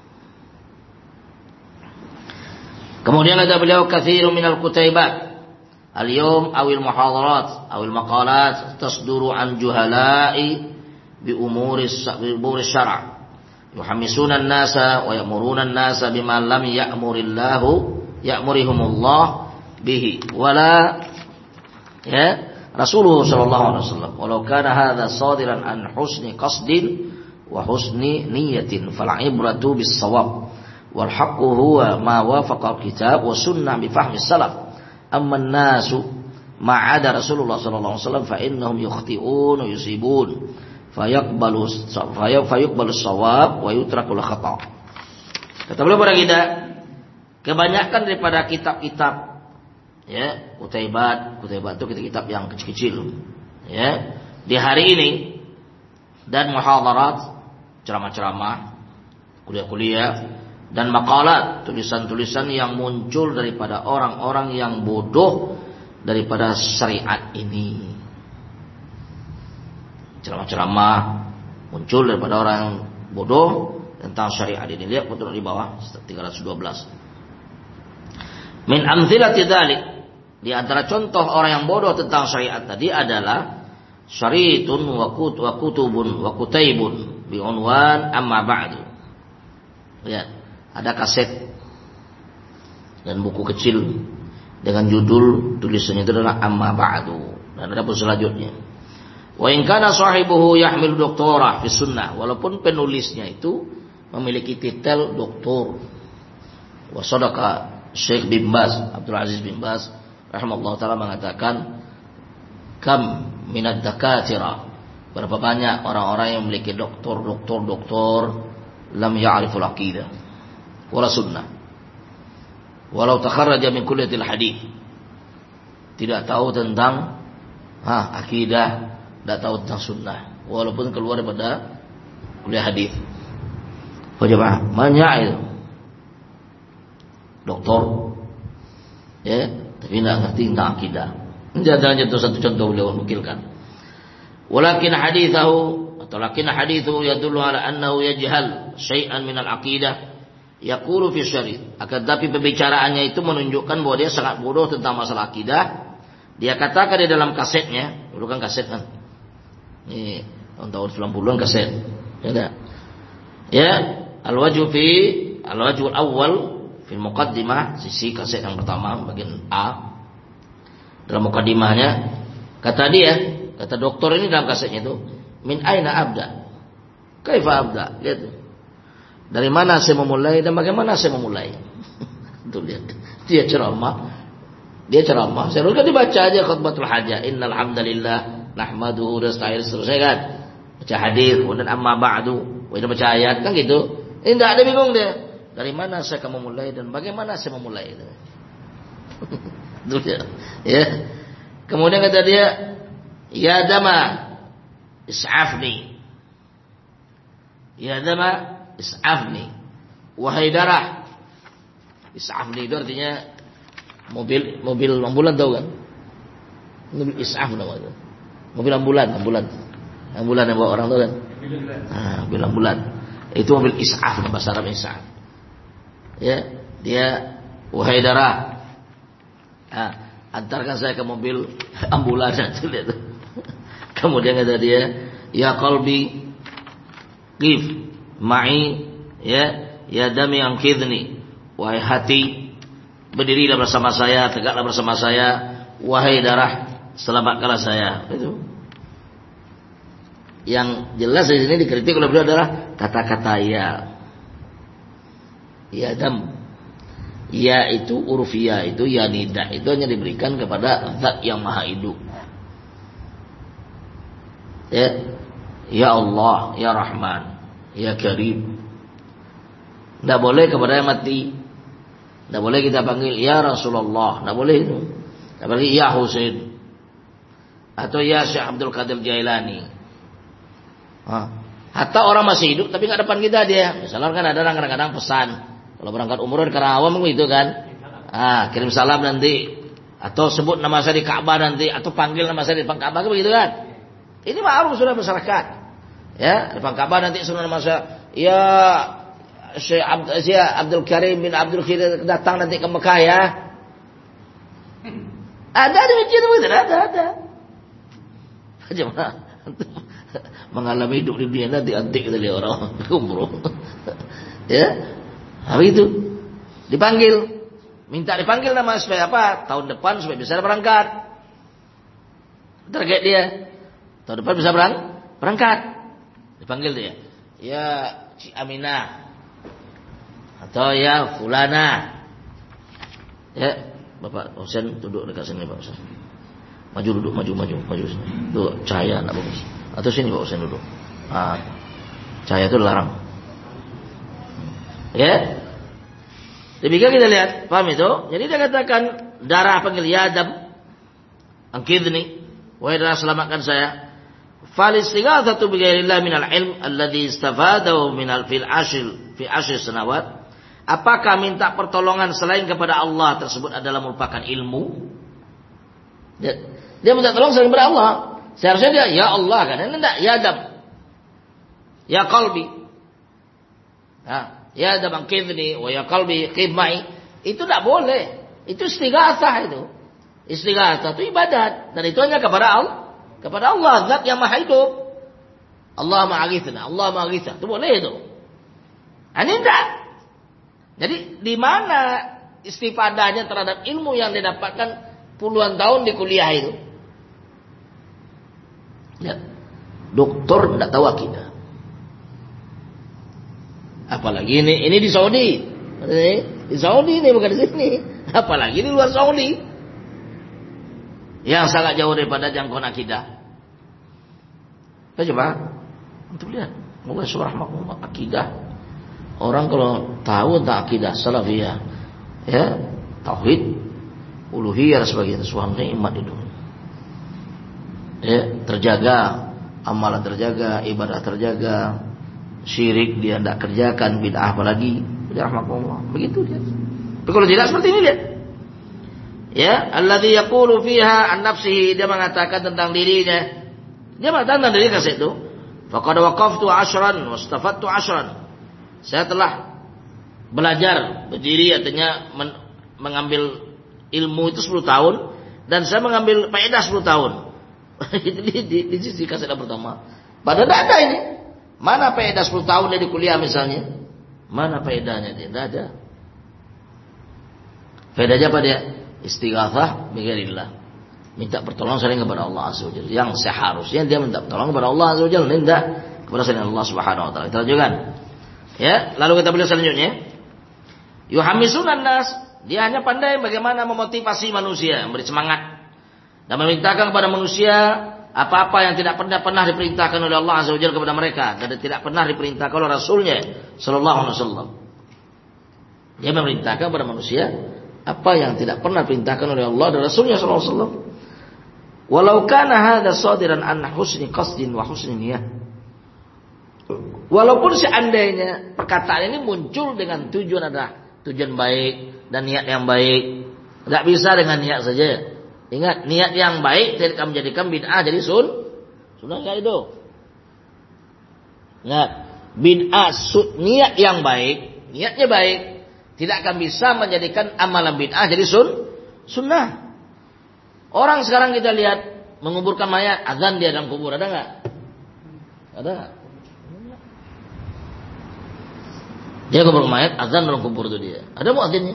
Kemudian ada beliau katsirun minal kutaibat al-yawm awil muhadarat awil maqalat tasduru an juhala'i bi umuri syara' yuhammisuna an-nasa wa ya'muruna an-nasa bima lam ya'murihumullah bihi wala Rasulullah sallallahu alaihi wasallam walau kana hadza sadiran an husni qasdin wa husni niyatin fal ibratu bis shawab wal haqqu huwa ma wafaqa al-kitab wa sunnah bi fahmi salaf amma an-nasu ma'ada Rasulullah sallallahu alaihi wasallam fa innahum yukhti'un wa yusibun fayaqbalu as-shawab wa yutrakul khata'. Kata beliau pada kita, kebanyakan daripada kitab-kitab Kutaibat itu kitab yang kecil-kecil di hari ini dan muhadarat, ceramah-ceramah, kuliah-kuliah dan maqalat, tulisan-tulisan yang muncul daripada orang-orang yang bodoh daripada syariat ini. Ceramah-ceramah muncul daripada orang yang bodoh tentang syariat ini. Lihat foto di bawah 312. Min amthilati dzalik, di antara contoh orang yang bodoh tentang syariat tadi adalah syaritun wa kutubun wa kutaibun bi unwan amma ba'du. Lihat, ada kaset dan buku kecil dengan judul tulisannya itu adalah amma ba'du, dan ada pun selanjutnya. Wa in kana sahibuhu yahmil doktorah fi sunnah, walaupun penulisnya itu memiliki titel doktor. Wa sadaqa Syekh bin Baz, Abdul Aziz bin Baz rahimahullah taala mengatakan, kam minad dakatira, berapa banyak orang-orang yang memiliki doktor lam ya'riful aqidah wala sunnah walau takharraja min kulliyatil hadis, tidak tahu tentang akidah, tidak tahu tentang sunnah walaupun keluar daripada kuliah hadis. Jemaah, banyak itu doktor tapi tidak ngerti tentang akidah. Ini adalah satu contoh beliau nukilkan. Walakin hadithu yadullu ala annahu yajhal syai'an minal aqidah yaqulu fi syari'. Akan tapi pembicaraannya itu menunjukkan bahwa dia sangat bodoh tentang masalah akidah. Dia katakan di dalam kasetnya, dulu kan kaset kan. Ini tahun 90-an kaset. Al-wajhul awwal fil muqaddimah, sisi kaset yang pertama bagian A. Dalam muqaddimahnya kata dokter ini dalam kasetnya itu, min aina abda? Kaifa abda? Lihat. Dari mana saya memulai dan bagaimana saya memulai? Tuh lihat. Dia ceramah. Saya kan dibaca aja khutbatul hajah. Innal hamdalillah nahmaduhu wa nasta'inu, selesai kan? Baca hadis, kemudian amma ba'du, baca ayat kan gitu. Ini enggak ada bingung dia. Dari mana saya akan memulai dan bagaimana saya memulai itu. Tuh dia. Ya. Kemudian kata dia, ya dama is'afni. Ya dama is'afni. Wahai darah. Is'afni itu artinya mobil ambulan, tahu kan? Mobil is'af namanya. Mobil ambulan yang bawa orang, tahu kan? Mobil ambulan. Itu mobil is'af, bahasa Arab is'af. Ya, dia wahai darah. Antarkan saya ke mobil ambulan itu, lihat. Kemudian kata dia, ya qalbi qif ma'i, ya dami angkidni, wahai hati berdirilah bersama saya, tegaklah bersama saya, wahai darah selamatkanlah saya. Itu yang jelas di sini dikritik oleh beliau adalah kata-kata ya dam. Ya itu huruf ya itu, ya nida itu hanya diberikan kepada zat yang maha hidup. Ya Allah, ya Rahman, ya Karim. Tidak boleh kepada yang mati. Tidak boleh kita panggil ya Rasulullah, tidak boleh itu. Apalagi ya Husain atau ya Syekh Abdul Qadir Jailani. Hatta orang masih hidup tapi nggak depan kita dia. Misalnya kan ada orang kadang-kadang pesan kalau berangkat umroh di Karawang begitu kan. Kirim salam nanti atau sebut nama saya di Ka'bah nanti atau panggil nama saya di depan Ka'bah begitu kan. Ini ma'ruf sudah masyarakat. Ya, depan Ka'bah nanti sudah nama saya ya Syekh Abdul Karim bin Abdul Khidir datang nanti ke Mekah ya. Ada di masjid itu, ada. Bagaimana? Mengalami hidup di dunia nanti antik kita lihat orang umroh. Ya, hari itu dipanggil, minta dipanggil nama supaya apa? Tahun depan supaya bisa berangkat. Target dia, tahun depan bisa berangkat. Dipanggil dia, ya Cik Aminah atau ya Fulana. Ya. Bapak Husain duduk dekat sini Pak Husain. Maju duduk, maju sini. Tuh cahaya enggak bagus. Atau sini Pak Husain duduk. Cahaya itu larang. Ya. Demikian kita lihat, paham itu? Jadi dia katakan darah panggil ya Adam. Angkidni, wahai darah selamatkan saya. Fal istighatsatu bi ghairillah minal ilm alladhi istafadahu minal fi ashir sanawat. Apakah minta pertolongan selain kepada Allah tersebut adalah merupakan ilmu? Dia minta tolong selain kepada Allah. Seharusnya dia ya Allah kan? Enggak, ya Adam. Ya qalbi. Ya Adam angkidni wa ya qalbi qimai. Itu tidak boleh. Itu istighatsah itu. Istighatsah itu ibadat dan itu hanya kepada Allah. Kepada Allah zat yang maha hidup. Allah ma'aghithna, Allah ma'aghithna. Itu boleh itu. Ini enggak. Jadi di mana istifadahnya terhadap ilmu yang didapatkan puluhan tahun di kuliah itu? Ya, doktor tidak tahu akidah. Apalagi ini di Saudi. Di Saudi ini bukan di sini. Apalagi di luar Saudi. Yang sangat jauh daripada jangkauan akidah. Kita coba untuk lihat. Mulai surah akidah. Orang kalau tahu tentang akidah salafiyah, ya, tauhid, uluhiyah dan sebagainya, suatu nikmat itu. Ya, terjaga, amalan terjaga, ibadah terjaga, syirik dia tidak kerjakan, bid'ah apalagi, rahmatullah. Begitu dia. Tapi kalau tidak seperti ini lihat. Ya, alladzi yaqulu fiha an nafsihi, dia mengatakan tentang dirinya. Dia mengatakan tentang dirinya kaset itu. Faqad waqaftu 'ashran wastafattu 'ashran. Saya telah belajar berdiri artinya mengambil ilmu itu 10 tahun dan saya mengambil faedah 10 tahun. Itu di sisi kaset pertama. Padahal tidak ada ini. Mana faedah 10 tahun dia di kuliah misalnya? Mana faedahnya dia? Tidak ada. Faedahnya apa dia? Istighatsah bi ghairillah. Minta pertolongan selain kepada Allah Azza wa Jalla. Yang seharusnya dia minta pertolongan kepada Allah Azza wa Jalla, tidak kepada selain Allah Subhanahu wa taala. Kita lanjutkan. Ya, lalu kita lihat selanjutnya. Yuhamisunan nas, dia hanya pandai bagaimana memotivasi manusia, memberi semangat dan memerintahkan kepada manusia apa-apa yang tidak pernah diperintahkan oleh Allah Azza wa Jalla kepada mereka dan tidak pernah diperintahkan oleh Rasulnya sallallahu alaihi wasallam. Dia memerintahkan kepada manusia apa yang tidak pernah diperintahkan oleh Allah dan Rasulnya sallallahu alaihi wasallam. Walau kana hadza shadiran an husni qasdin wa husni niyyah. Walaupun seandainya perkataan ini muncul dengan tujuan baik dan niat yang baik, tidak bisa dengan niat saja. Ingat, niat yang baik tidak akan menjadikan bid'ah jadi sunnah enggak itu. Ingat, bid'ah niat yang baik, niatnya baik, tidak akan bisa menjadikan amalan bid'ah jadi sunnah. Orang sekarang kita lihat menguburkan mayat, azan dia dalam kubur, ada enggak? Ada. Dia kubur mayat, azan dalam kubur itu dia. Ada muadzinnya?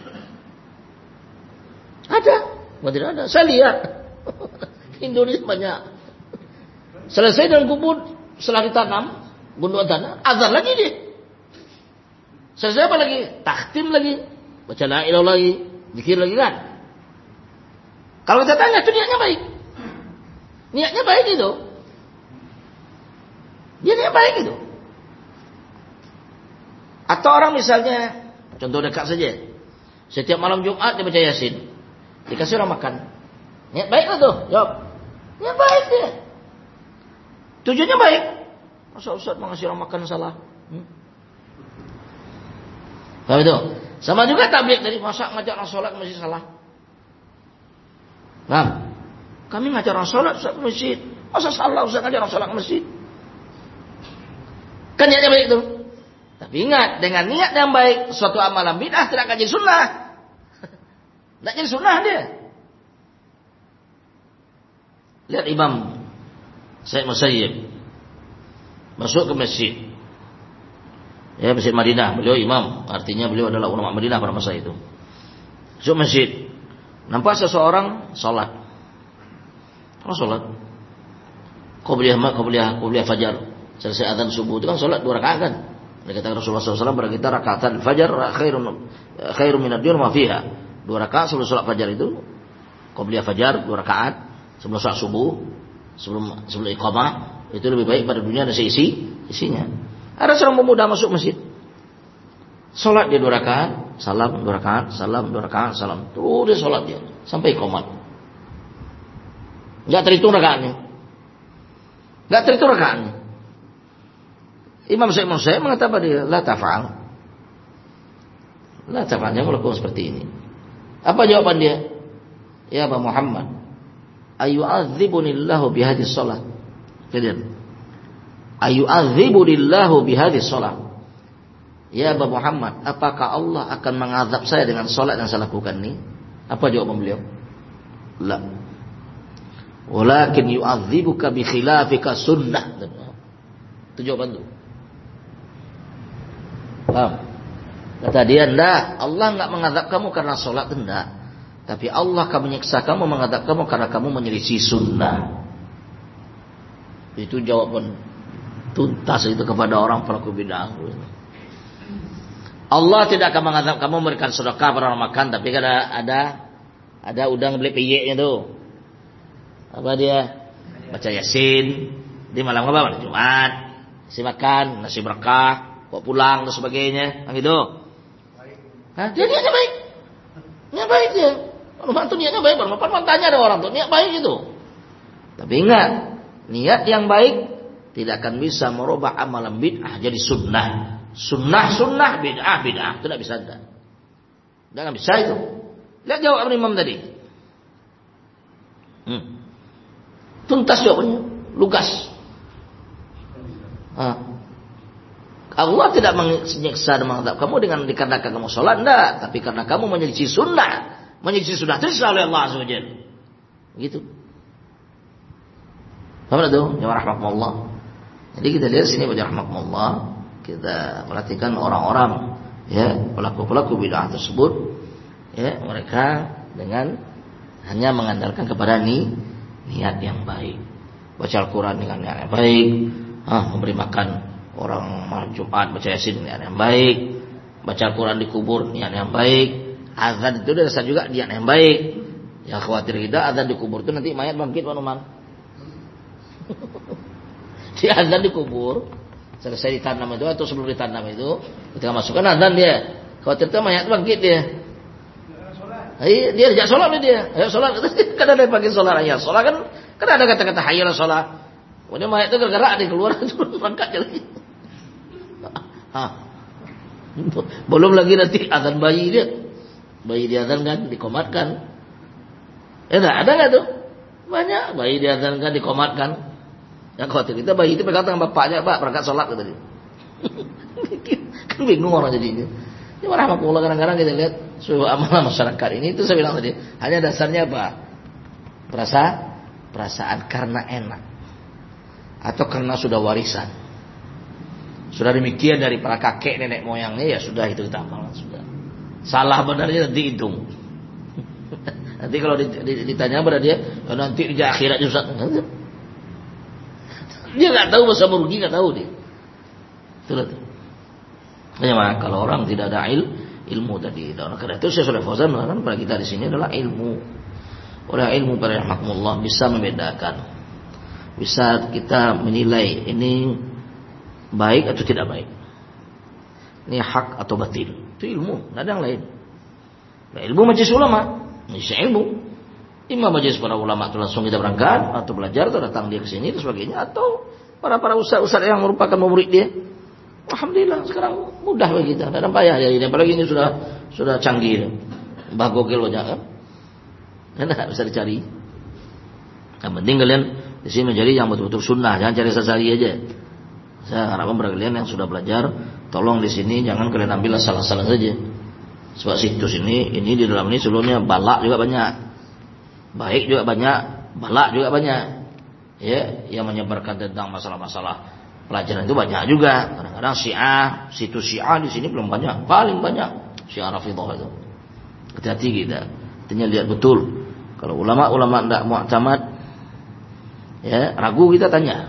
Ada. Muadzin ada. Saya lihat. Indonesia banyak. Selesai dalam kubur, setelah ditanam, gundukan tanah, azan lagi dia. Selesai apa lagi? Takhtim lagi. Baca la ilallah lagi. Zikir lagi kan? Kalau kita tanya, itu niatnya baik. Niatnya baik itu. Niatnya baik itu. Atau orang misalnya, contoh dekat saja, Setiap malam Jumat dia baca Yasin. Dikasih orang makan. Niat baik lah tuh, jawab. Niat baik dia. Tujuannya baik. Masa Ustaz mengasih orang makan salah? Paham itu? Sama juga tabligh dari masa ngajak orang sholat masih salah. Paham? Kami ngajak orang sholat Ustaz ke masjid. Masa salah Ustaz ngajak orang sholat ke masjid? Kan niatnya baik itu. Tapi ingat, dengan niat yang baik, suatu amalan bid'ah tidak akan jadi sunnah. Tidak jadi sunnah dia. Lihat Imam Sa'id Musayyib masuk ke masjid. Ya, Masjid Madinah. Beliau imam, artinya beliau adalah ulama Madinah pada masa itu. Masuk masjid, nampak seseorang sholat. Orang sholat. Qobliyah fajar. Selesai azan subuh itu kan sholat 2 rakaat kan. Dikatakan Rasulullah SAW pada kita rakaatan fajar khairun minad dunya ma fiha. 2 rakaat sebelum sholat fajar itu qobliyah fajar 2 rakaat sebelum sholat subuh, sebelum iqamah itu lebih baik pada dunia dan isinya. Ada seorang pemuda masuk masjid. Sholat dia 2 rakaat, salam 2 rakaat, salam 2 rakaat, salam. Terus dia sholat dia sampai iqamah. Enggak terhitung rakaatnya. Imam Sa'id mengatakan pada dia, la taf'al. La taf'al, jangan melakukan seperti ini. Apa jawaban dia? Ya Aba Muhammad, ayu'adzibunillahu bihadis sholat. Lihat. Ayu'adzibunillahu bihadis sholat. Ya Aba Muhammad, apakah Allah akan mengazab saya dengan sholat yang saya lakukan ini? Apa jawaban beliau? La. Walakin yu'adzibuka bi khilafika sunnah. Itu jawaban itu. Paham? Kata dia, enggak, Allah enggak mengazab kamu karena sholat, enggak. Tapi Allah akan menyiksa kamu, mengazab kamu karena kamu menyelisih sunnah. Itu jawaban tuntas itu kepada orang pelaku bid'ah. Allah tidak akan mengazab kamu memberikan sedekah pada orang makan, tapi kan ada udang beli piyeknya tuh. Apa dia? Baca Yasin di malam apa? Jumat. Nasi makan, nasi berkah, kok pulang dan sebagainya, kan gitu. Hah? Dia niatnya baik. Niat baik dia. Kalau mantu niatnya baik, baru tanya ada orang tuh niat baik itu. Tapi ingat, niat yang baik tidak akan bisa merubah amalan bid'ah jadi sunnah. Sunnah, bid'ah. Itu tidak bisa. Tidak bisa itu. Lihat jawab Imam tadi. Tuntas jawabannya, lugas. Allah tidak menyiksa dan mengadab kamu dengan dikarenakan kamu sholat, enggak, tapi karena kamu menyelisih sunnah. Menyelisih sunnah itu oleh Allah Azza wa Jalla. Begitu. Paham itu? Ya rahmatullah. Jadi kita lihat sini wajah rahmatullah, kita perhatikan orang-orang ya, pelaku-pelaku bid'ah tersebut ya, mereka dengan hanya mengandalkan kepada niat yang baik. Baca Al-Quran dengan niat yang baik, memberi makan orang malam Jumat, baca Yasin niat yang baik, baca Al-Quran di kubur niat yang baik, azan itu dirasa juga niat yang baik. Yang khawatir kita azan di kubur itu nanti mayat bangkit Pak Numan. Di azan di kubur selesai ditanam itu atau sebelum ditanam itu ketika masukkan azan dia khawatir itu mayat bangkit dia. Dia ajak sholat dia. Ayo sholat. Kan ada yang panggil sholat. Ayo sholat kan ada kata-kata hayya sholat. Kemudian mayat itu gerak dia keluar berangkat lagi. Belum lagi nanti azan bayi dia. Bayi diazankan, dikomatkan. Ada nggak tuh? Banyak bayi diazankan, dikomatkan. Yang khawatir kita bayi itu pegang tangan bapaknya, Pak berangkat sholat kata dia. Kan bingung orang jadi ini. Ini rahmatullah kadang-kadang kita lihat suhu amalan masyarakat ini itu saya bilang tadi hanya dasarnya apa? Perasaan karena enak atau karena sudah warisan. Sudah demikian dari para kakek nenek moyangnya ya sudah itu kita amalkan sudah. Salah benarnya nanti hitung. Nanti kalau ditanya pada dia nanti di akhirat Ustaz. Dia nggak tahu bahasa merugi nggak tahu dia. Itulah. Hanya kalau orang tidak ada ilmu tadi, dan karena itu Syekh Shalih Fauzan mengatakan pada kita di sini adalah ilmu. Oleh ilmu pada rahmatullah bisa membedakan, bisa kita menilai ini baik atau tidak baik, ini hak atau batil. Itu ilmu, tidak ada yang lain. Nah, ilmu majelis ulama, majelis ilmu. Imam majelis para ulama itu langsung kita berangkat atau belajar atau datang dia ke sini dan sebagainya, atau para ustaz yang merupakan murid dia. Alhamdulillah sekarang mudah bagi kita, tidak payah ya ini, apalagi ini sudah canggih. Mbah Gogel banyak kan? Tidak bisa dicari. Yang penting kalian di sini menjadi yang betul-betul sunnah, jangan cari sasari aja. Saya harapkan bagi kalian yang sudah belajar, tolong di sini jangan kalian ambil salah-salah saja. Sebab situs ini di dalam ini sebelumnya balak juga banyak, baik juga banyak, balak juga banyak. Ya, yang menyebarkan tentang masalah-masalah pelajaran itu banyak juga. Kadang-kadang situs Syiah di sini belum banyak, paling banyak Syiah Rafidhah itu. Hati-hati kita. Artinya lihat betul. Kalau ulama-ulama tidak mu'tamad, ya, ragu kita tanya.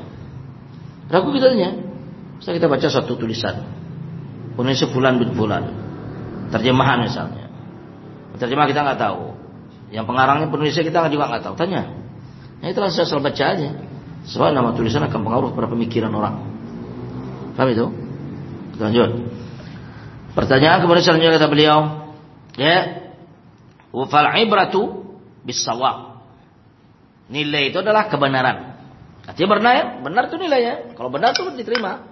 Setelah kita baca satu tulisan, penulis fulan bin fulan, terjemahan misalnya. Terjemah kita nggak tahu. Yang pengarangnya penulisnya kita juga nggak tahu. Tanya. Nah, itulah asal baca aja. Sebab nama tulisan akan pengaruh pada pemikiran orang. Paham itu? Kita lanjut. Pertanyaan kemudian selanjutnya kata beliau, ya, fal ibratu bis-shawab. Nilai itu adalah kebenaran. Artinya benar itu nilainya. Kalau benar itu diterima.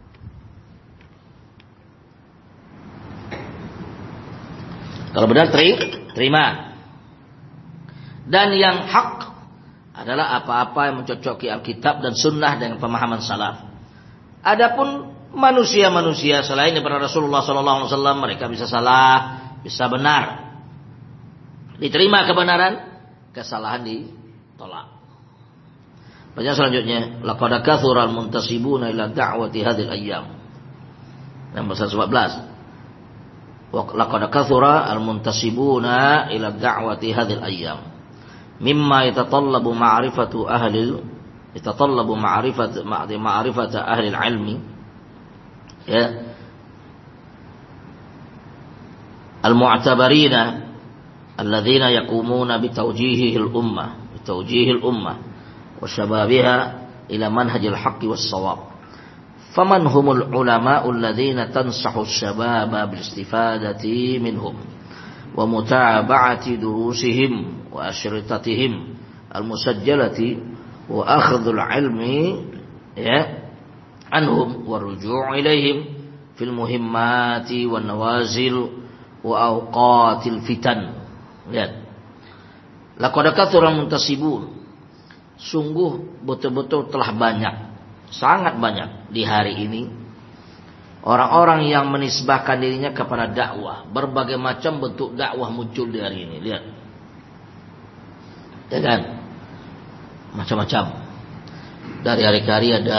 Kalau benar terima. Dan yang hak adalah apa-apa yang mencocoki Alkitab dan Sunnah dengan pemahaman salaf. Adapun manusia-manusia selain daripada Rasulullah SAW, mereka bisa salah, bisa benar. Diterima kebenaran, kesalahan ditolak. Pertanyaan selanjutnya, laqad kathura al-muntasibuna ila da'wati hadhil ayyam. Nomor 114. Laqad kathura al-muntasibuna ila da'wati hadhil ayyam. Mimma yatatallabu ma'rifatu ahli al-ilmi. Ya. Al-mu'tabarina alladhina yaqumuna bitawjihi al-ummah wa shababiha ila manhajil haqqi was-shawab. Faman humul ulama'u alladhina tansahu asy-syababa bil istifadati minhum wa mutaba'ati durusihim wa asyritatihim al-musajjalati wa akhdhul ilmi ya anhum wa ruju' ilaihim fil muhimmati wan nawazil wa awqatil fitan. Lihat. Laqad katsura muntasibun. Sungguh betul-betul telah banyak, sangat banyak di hari ini orang-orang yang menisbahkan dirinya kepada dakwah. Berbagai macam bentuk dakwah muncul di hari ini. Lihat. Ya kan? Macam-macam. Dari hari ke hari ada.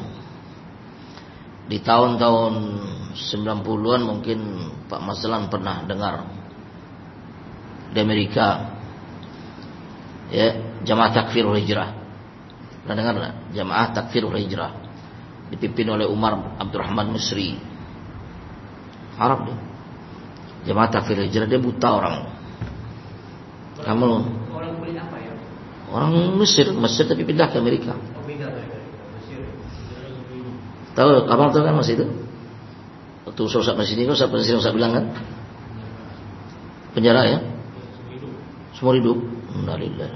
Di tahun-tahun 90-an mungkin Pak Maslan pernah dengar. Di Amerika. Ya, Jamaah Takfirul Hijrah. Pernah dengar enggak? Jamaah Takfirul Hijrah. Dipimpin oleh Umar Abdurrahman Misri. Arab dia. Jamaah Takfirul Hijrah, dia buta orang. Kamu orang kulit apa ya? Orang Mesir tapi pindah ke Amerika. Tahu, abang tahu kan masih itu? Waktu Ustaz masih ini kan Ustaz bilang kan? Penjara ya? Semua hidup. Alhamdulillah.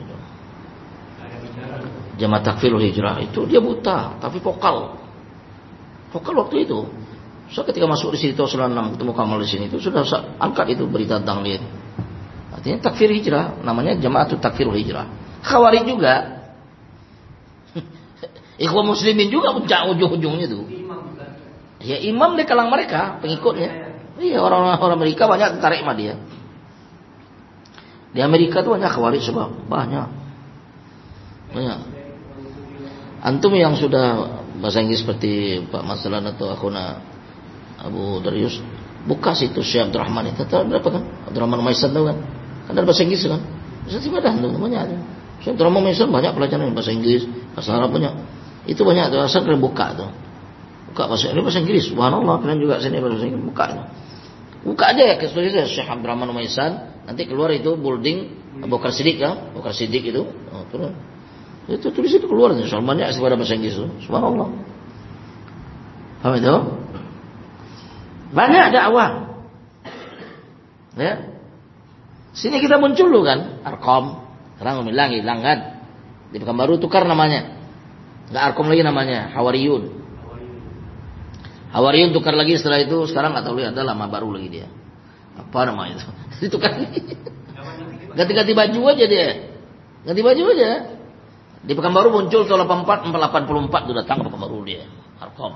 Jamaah Takfirul Hijrah itu dia buta tapi vokal waktu itu. So ketika masuk di sini tahun 96 ketemu Kamal di sini itu sudah angkat itu berita tentang dia. Artinya Takfir Hijrah, namanya Jamaah Takfirul Hijrah. Khawarij juga. Ikhwan Muslimin juga puncak ujung-ujungnya tuh. Ya imam di kalangan mereka, pengikutnya. Iya, orang-orang Amerika banyak tertarik sama dia. Di Amerika tuh banyak Khawarij sebab banyak. Antum yang sudah bahasa Inggris seperti Pak Maslan atau Akhuna Abu Darius, buka situs Syekh Abdurrahman itu tahu berapa kan? Abdurrahman Maisan tahu kan? Kan ada bahasa Inggris kan? Bisa ibadah tuh banyak. Syekh Abdurrahman Maisan banyak pelajaran bahasa Inggris, bahasa Arab banyak. Itu banyak tuh, asal kalian buka tuh. Buka bahasa Inggris. Subhanallah, kalian juga sini bahasa Inggris buka tuh. Buka aja ya tulis Syekh Abdurrahman Maisan, nanti keluar itu bolding Abu Bakar Siddiq kan? Abu Bakar Siddiq itu. Oh, turun. Itu tulis itu keluar nih, soal banyak sepada bahasa Inggris itu. Subhanallah. Paham itu? Banyak dakwah. Ya. Sini kita muncul dulu kan, Arqam. Sekarang hilang kan. Di Pekanbaru tukar namanya. Enggak Arqam lagi namanya, Hawariyun. Hawariyun tukar lagi setelah itu, sekarang enggak tahu lagi ada nama baru lagi dia. Apa namanya itu? Ditukar. Ganti-ganti baju aja dia. Ganti baju aja. Di Pekanbaru muncul tahun 84 udah datang ke Pekanbaru dia. Arqam.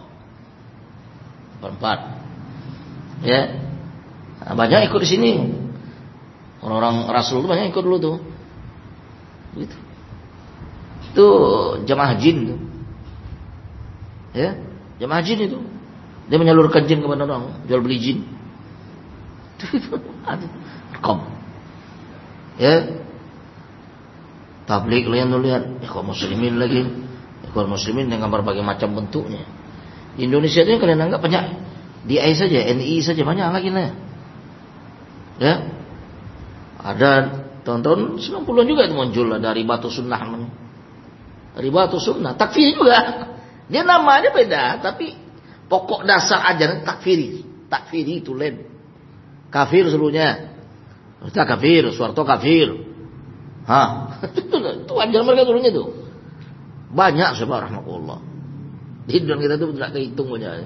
84. Ya. Nah, banyak ikut di sini. Orang-orang Rasul itu banyak ikut dulu tuh. Gitu. Itu jamaah jin tuh. Ya, jamaah jin itu. Dia menyalurkan jin kepada orang, jual beli jin. Itu Arqam. Ya. Tabligh kalian tuh lihat, ikhwan muslimin lagi. Ikhwan muslimin dengan berbagai macam bentuknya. Di Indonesia itu kalian anggap banyak DI saja, NI saja banyak lagi lah. Ya. Ada tahun-tahun 90-an juga itu muncul dari Batu Sunnah. Dari Batu Sunnah, takfiri juga. Dia namanya beda, tapi pokok dasar ajaran takfiri. Takfiri itu lain. Kafir seluruhnya. Kita kafir, Soeharto kafir. Itu ajaran mereka dulunya tuh. Banyak sebab rahmatullah. Di dunia kita tuh tidak kehitung banyak.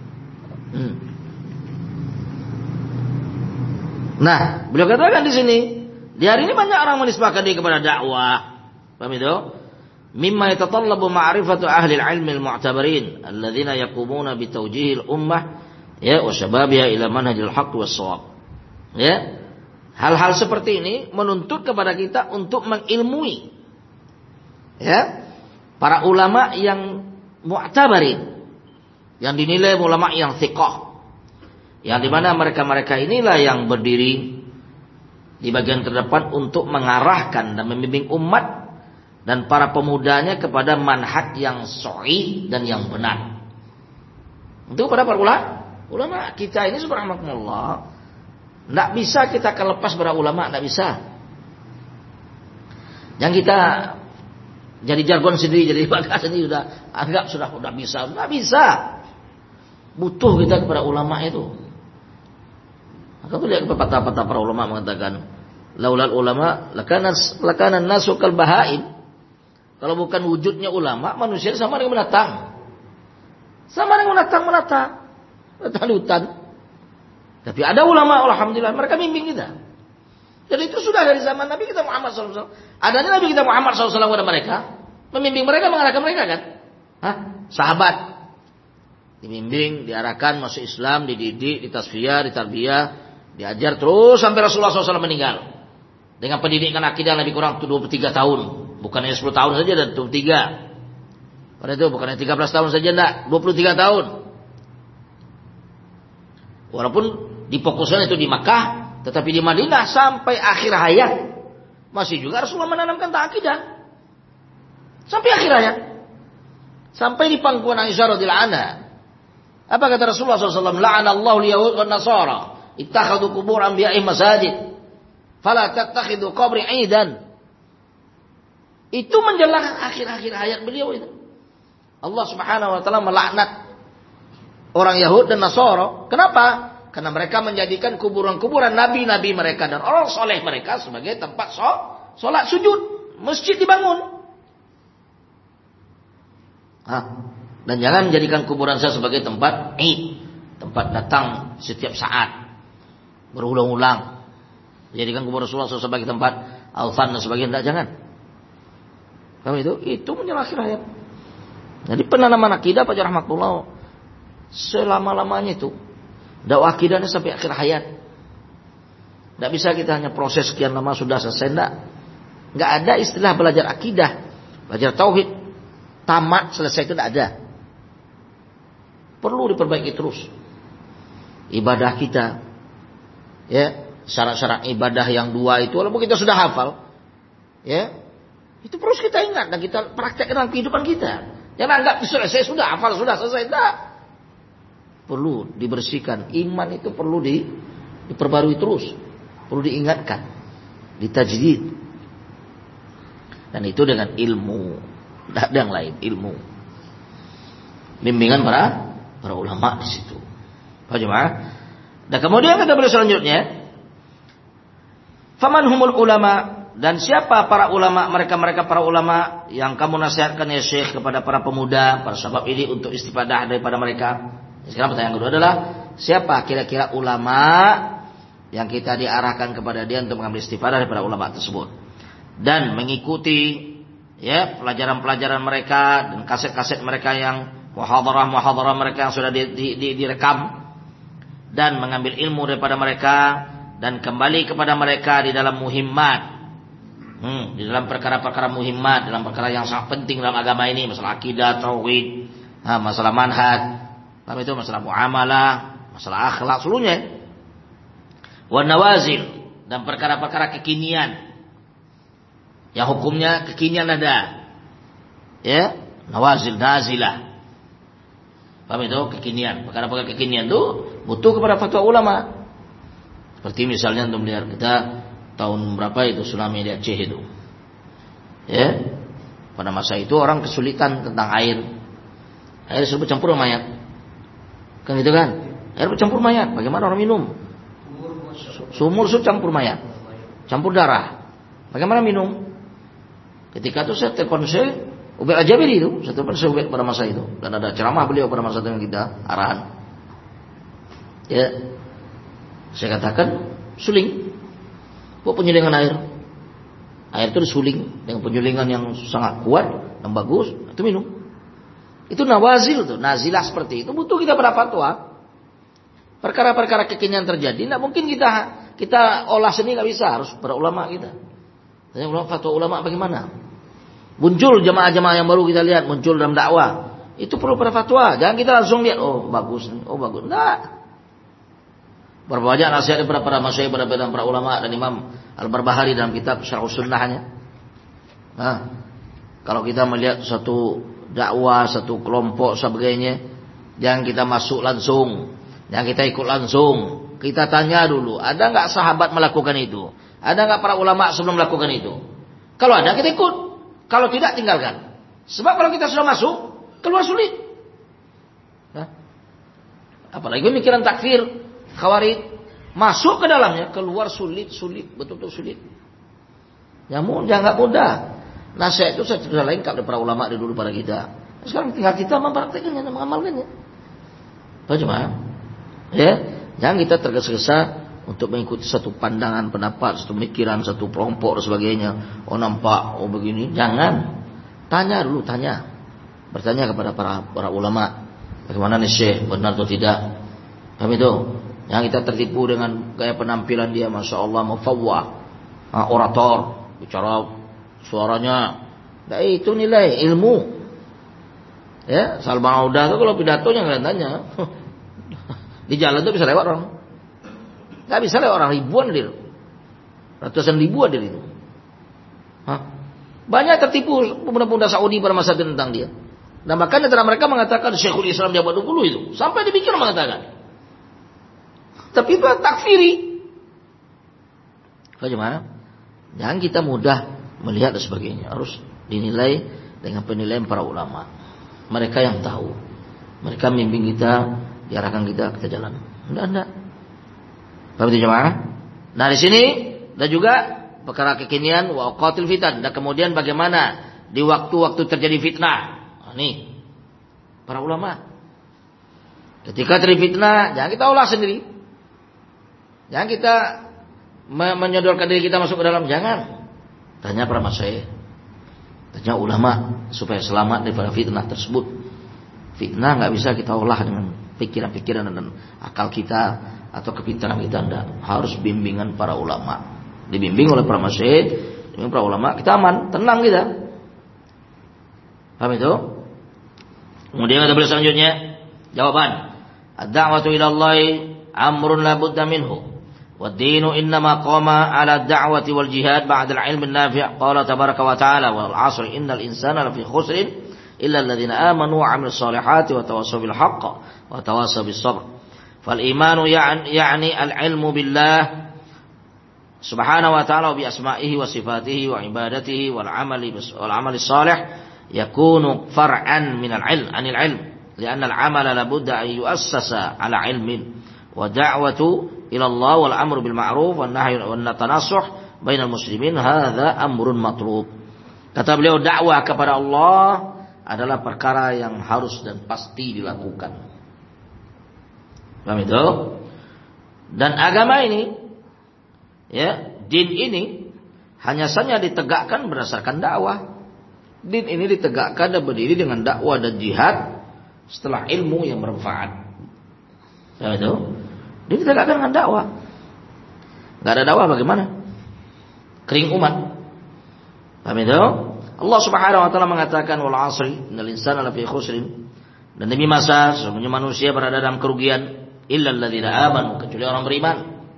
Nah, beliau katakan di sini, di hari ini banyak orang menisbahkan diri kepada dakwah. Paham itu? Mimma yatatallabu ma'rifatu ahli al-ilmi al-mu'tabarin alladzina yaqumuna bi tawjih al-ummah ya wa shababiha ila manhajil haqq was-shawab. Ya. Hal-hal seperti ini menuntut kepada kita untuk mengilmui ya, para ulama yang mu'tabarin, yang dinilai ulama yang thiqah. Yang dimana mereka-mereka inilah yang berdiri di bagian terdepan untuk mengarahkan dan membimbing umat dan para pemudanya kepada manhaj yang sahih dan yang benar. Untuk pada para ulama kita ini subhanallah, tidak bisa kita akan lepas pada ulama, tidak bisa. Yang kita jadi jargon sendiri, jadi bahasa sendiri sudah anggap sudah bisa, tidak bisa. Butuh kita kepada ulama itu. Maka lihat pepatah-pepatah para ulama mengatakan, laulal ulama lakana nasu kal bahaim. Kalau bukan wujudnya ulama, manusia sama dengan binatang. Sama dengan binatang di hutan. Tapi ada ulama, alhamdulillah, mereka bimbing kita. Jadi itu sudah dari zaman Nabi kita Muhammad SAW. Adanya Nabi kita Muhammad SAW kepada mereka, membimbing mereka, mengarahkan mereka kan. Sahabat dibimbing, diarahkan masuk Islam, dididik, ditasfiyah, ditarbiyah, diajar terus sampai Rasulullah SAW meninggal. Dengan pendidikan akidah lebih kurang 23 tahun. Bukannya 10 tahun saja dan 23. Pada itu bukannya 13 tahun saja, enggak, 23 tahun. Walaupun difokuskan itu di Makkah, tetapi di Madinah sampai akhir hayat masih juga Rasulullah menanamkan akidah. Sampai akhir hayat. Sampai di pangkuan Aisyah radhiyallahu anha. Apa kata Rasulullah SAW? La'anallahu al-yahud wan nasara ittakhadhu qubur anbiya'ihim masajid. Fala tattakhidhu qabri 'idan. Itu menjelang akhir-akhir hayat beliau itu. Allah Subhanahu wa taala melaknat orang Yahud dan Nasara. Kenapa? Karena mereka menjadikan kuburan-kuburan nabi-nabi mereka dan orang soleh mereka sebagai tempat sholat sujud. Masjid dibangun. Dan jangan menjadikan kuburan saya sebagai tempat id, tempat datang setiap saat berulang-ulang. Jadikan kuburan Rasulullah sebagai tempat alfan dan sebagainya. Tidak, jangan. Kamu itu menjelang akhir hayat. Jadi penanaman akidah Pak rahmatullah selama-lamanya itu dakwah akidahnya sampai akhir hayat. Tidak bisa kita hanya proses sekian lama sudah selesai. Tidak ada istilah belajar akidah, belajar tauhid tamat selesai, itu tidak ada. Perlu diperbaiki terus ibadah kita. Ya, syarat-syarat ibadah yang 2 itu walaupun kita sudah hafal, ya, itu terus kita ingat dan kita praktekkan dalam kehidupan kita. Jangan anggap selesai sudah hafal sudah selesai. Tidak. Perlu dibersihkan. Iman itu perlu diperbarui terus. Perlu diingatkan, ditajdid. Dan itu dengan ilmu. Tidak ada yang lain, ilmu. Bimbingan para ulama di situ. Pak jemaah. Dan kemudian kata beliau selanjutnya, Faman humul ulama, dan siapa para ulama, mereka para ulama yang kamu nasihatkan ya Syekh kepada para pemuda, para sahabat ini untuk istifadah daripada mereka. Sekarang pertanyaan kedua adalah, siapa kira-kira ulama yang kita diarahkan kepada dia untuk mengambil istifadah daripada ulama tersebut dan mengikuti ya pelajaran-pelajaran mereka dan kaset-kaset mereka yang muhadharah mereka yang sudah direkam, dan mengambil ilmu daripada mereka dan kembali kepada mereka di dalam muhimmat, di dalam perkara-perkara muhimmat, dalam perkara yang sangat penting dalam agama ini, masalah akidah, tauhid, masalah manhaj, itu masalah muamalah, masalah akhlak seluruhnya. Wa nawazil, dan perkara-perkara kekinian yang hukumnya kekinian ada, ya, nawazil, nazilah. Paham itu? Kekinian, perkara-perkara kekinian itu butuh kepada fatwa ulama. Seperti misalnya untuk melihat kita tahun berapa itu tsunami di Aceh itu, ya, pada masa itu orang kesulitan tentang air sudah bercampur sama mayat, kan gitu kan? Air bercampur mayat, bagaimana orang minum? Sumur campur mayat, campur darah, bagaimana minum? Ketika itu saya telepon Ubaid Al-Jabiri itu, saya telepon Ubaid pada masa itu, dan ada ceramah beliau pada masa itu yang kita arahan. Ya, saya katakan suling, buat penyulingan air itu disuling dengan penyulingan yang sangat kuat dan bagus, itu minum. Itu nawazil tuh, nazilah seperti itu butuh kita pada fatwa. Perkara-perkara kekinian terjadi, tidak mungkin kita olah sendiri, nggak bisa, harus para ulama kita. Tanya ulama, fatwa ulama bagaimana? Muncul jamaah-jamaah yang baru kita lihat muncul dalam dakwah, itu perlu pada fatwa. Jangan kita langsung lihat, oh bagus, enggak. Berapa banyak nasihat daripada para masyayikh, para ulama dan Imam Al-Barbahari dalam kitab Syarh Sunnahnya. Nah, kalau kita melihat satu dakwah, satu kelompok sebagainya, jangan kita masuk langsung, jangan kita ikut langsung. Kita tanya dulu, ada enggak sahabat melakukan itu? Ada enggak para ulama sebelum melakukan itu? Kalau ada, kita ikut. Kalau tidak, tinggalkan. Sebab kalau kita sudah masuk, keluar sulit. Nah, apalagi pemikiran takfir, khawarij, masuk ke dalamnya, keluar sulit, betul-betul sulit. Jangan nggak mudah. Nasihat itu sudah lengkap dari para ulama dulu pada kita. Sekarang tinggal kita mempraktikkannya dan mengamalkannya. Bagaimana? Ya, jangan kita tergesa-gesa untuk mengikuti satu pandangan, pendapat, satu pemikiran, satu kelompok dan sebagainya. Oh nampak, oh begini. Jangan. Tanya dulu, bertanya kepada para ulama. Bagaimana nih Syekh, benar atau tidak? Paham itu? Yang kita tertipu dengan gaya penampilan dia, masya Allah, mufawwah, orator, bicara suaranya. Nah, itu nilai ilmu. Ya, Salman Audah itu kalau pidatonya kelihatannya di jalan itu bisa lewat orang. Nggak bisa lewat orang, ribuan dia, ratusan ribu ada itu. Banyak tertipu pemuda-pemuda Saudi pada masa itu tentang dia. Dan makanya antara mereka mengatakan Syekhul Islam Jawa dulu itu, sampai dipikir mengatakan. Tapi itu takfiri. Bagaimana? Jangan kita mudah melihat dan sebagainya. Harus dinilai dengan penilaian para ulama. Mereka yang tahu. Mereka membimbing kita, diarahkan kita jalan. Enggak. Paham itu jemaah? Nah di sini dan juga perkara kekinian wa qatil fitan. Dan kemudian bagaimana di waktu-waktu terjadi fitnah. Nih para ulama. Ketika terjadi fitnah, jangan kita olah sendiri. Jangan kita menyodorkan diri kita masuk ke dalam, jangan. Tanya para masyayikh, tanya ulama supaya selamat daripada fitnah tersebut. Fitnah nggak bisa kita olah dengan pikiran-pikiran dan akal kita atau kepintaran kita, enggak. Harus bimbingan para ulama. Dibimbing oleh para masyayikh, dibimbing para ulama, kita aman, tenang kita. Paham itu? Kemudian ada beliau selanjutnya, jawaban. Ad-da'watu ila Allah amrun la budda minhu. والدين إنما قام على الدعوة والجهاد بعد العلم النافع قال تبارك وتعالى والعصر إن الإنسان لفي خسر إلا الذين آمنوا وعملوا الصالحات وتواصوا بالحق وتواصوا بالصبر فالإيمان يعني العلم بالله سبحانه وتعالى وبأسمائه وصفاته وعبادته والعمل الصالح يكون فرعا من العلم عن العلم لأن العمل لابد أن يؤسس على علم ودعوة إلى الله والأمر بالمعروف والنهي والتناصح bainal muslimin hadza amrun matlub. Kata beliau, dakwah kepada Allah adalah perkara yang harus dan pasti dilakukan. Paham itu? Dan agama ini, ya, din ini hanya saja ditegakkan berdasarkan dakwah. Din ini ditegakkan dan berdiri dengan dakwah dan jihad setelah ilmu yang bermanfaat. Paham itu? Dia ditegakkan dengan dakwah. Enggak ada dakwah bagaimana? Kering umat. Paham itu? Allah Subhanahu wa taala mengatakan wal 'asri innal insana lafi khusrin. Dan demi masa sesungguhnya manusia berada dalam kerugian illal ladzina amanu, kecuali orang beriman.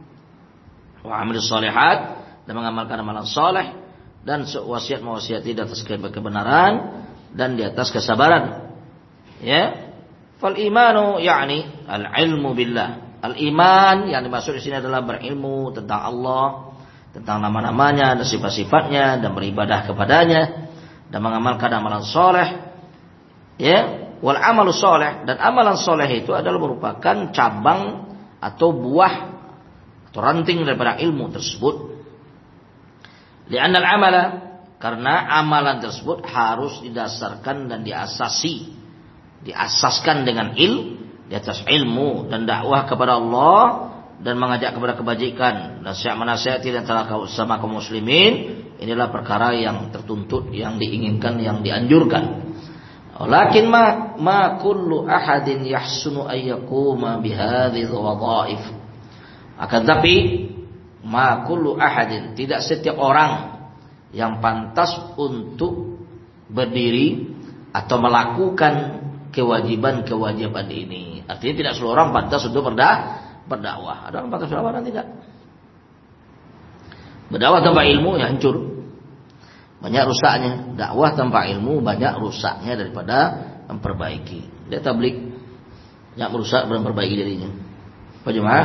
Wa 'amilus shalihat, dan mengamalkan amalan saleh dan wasiat mewasiati di atas kebenaran dan di atas kesabaran. Ya. Fal imanu yakni al ilmu billah. Al iman yang dimaksud di sini adalah berilmu tentang Allah, tentang nama-namanya dan sifat-sifatnya, dan beribadah kepadanya dan mengamalkan amalan soleh. Ya, wal amalu soleh, dan amalan soleh itu adalah merupakan cabang atau buah atau ranting daripada ilmu tersebut. Li'anna al-amala, karena amalan tersebut harus didasarkan dan diasaskan dengan di atas ilmu dan dakwah kepada Allah dan mengajak kepada kebajikan, nasihat menasihati dan sama kaum muslimin. Inilah perkara yang tertuntut, yang diinginkan, yang dianjurkan. Walakin ma kullu ahadin yahsunu ayyakuma bihadhihi wadhaif. Akan tapi ma kullu ahadin, tidak setiap orang yang pantas untuk berdiri atau melakukan kewajiban-kewajiban ini. Artinya tidak seluruh orang pantas untuk berdakwah. Ada orang pantas berdakwah dan tidak. Berdakwah tanpa ilmu ya hancur. Banyak rusaknya. Dakwah tanpa ilmu banyak rusaknya daripada memperbaiki. Dia tabligh banyak merusak dan memperbaiki dirinya. Apa jemaah?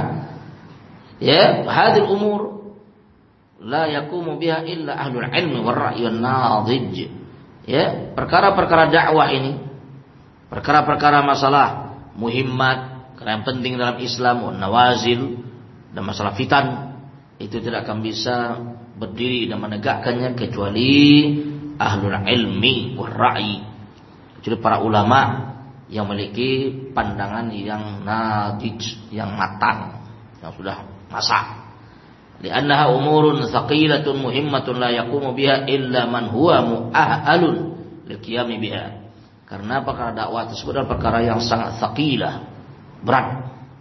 Ya, hadil umur la yakumu biha illa ahlul ilmi war ra'yi wan nadhij. Ya, perkara-perkara dakwah ini, perkara-perkara masalah muhimmat, perkara yang penting dalam Islam, nawazil, dan masalah fitan, itu tidak akan bisa berdiri dan menegakkannya kecuali ahlul ilmi wal ra'yi, kecuali para ulama yang memiliki pandangan yang nadij, yang matang, yang sudah masak. Li'annaha umurun thaqilatun muhimmatun la yaqumu biha illa man huwa mu'ahhalun liqiyami biha. Karena perkara dakwah tersebut adalah perkara yang sangat thaqilah, berat,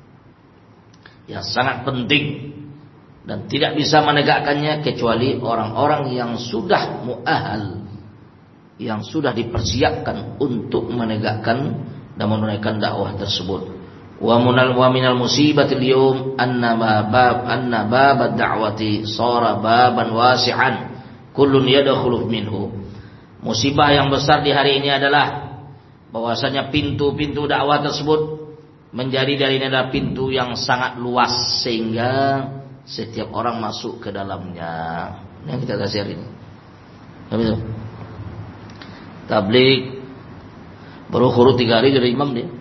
yang sangat penting, dan tidak bisa menegakkannya kecuali orang-orang yang sudah mu'ahal, yang sudah dipersiapkan untuk menegakkan dan menunaikan dakwah tersebut. Wa minal musibatil yawm anna bab ad-da'wati sara baban wasi'an kullun yadkhulu minhu. Musibah yang besar di hari ini adalah bahwasanya pintu-pintu dakwah tersebut menjadi dari adalah pintu yang sangat luas sehingga setiap orang masuk ke dalamnya. Yang kita kasih hari ini. Betul. Tabligh baru khurut 3 hari jadi imam dia.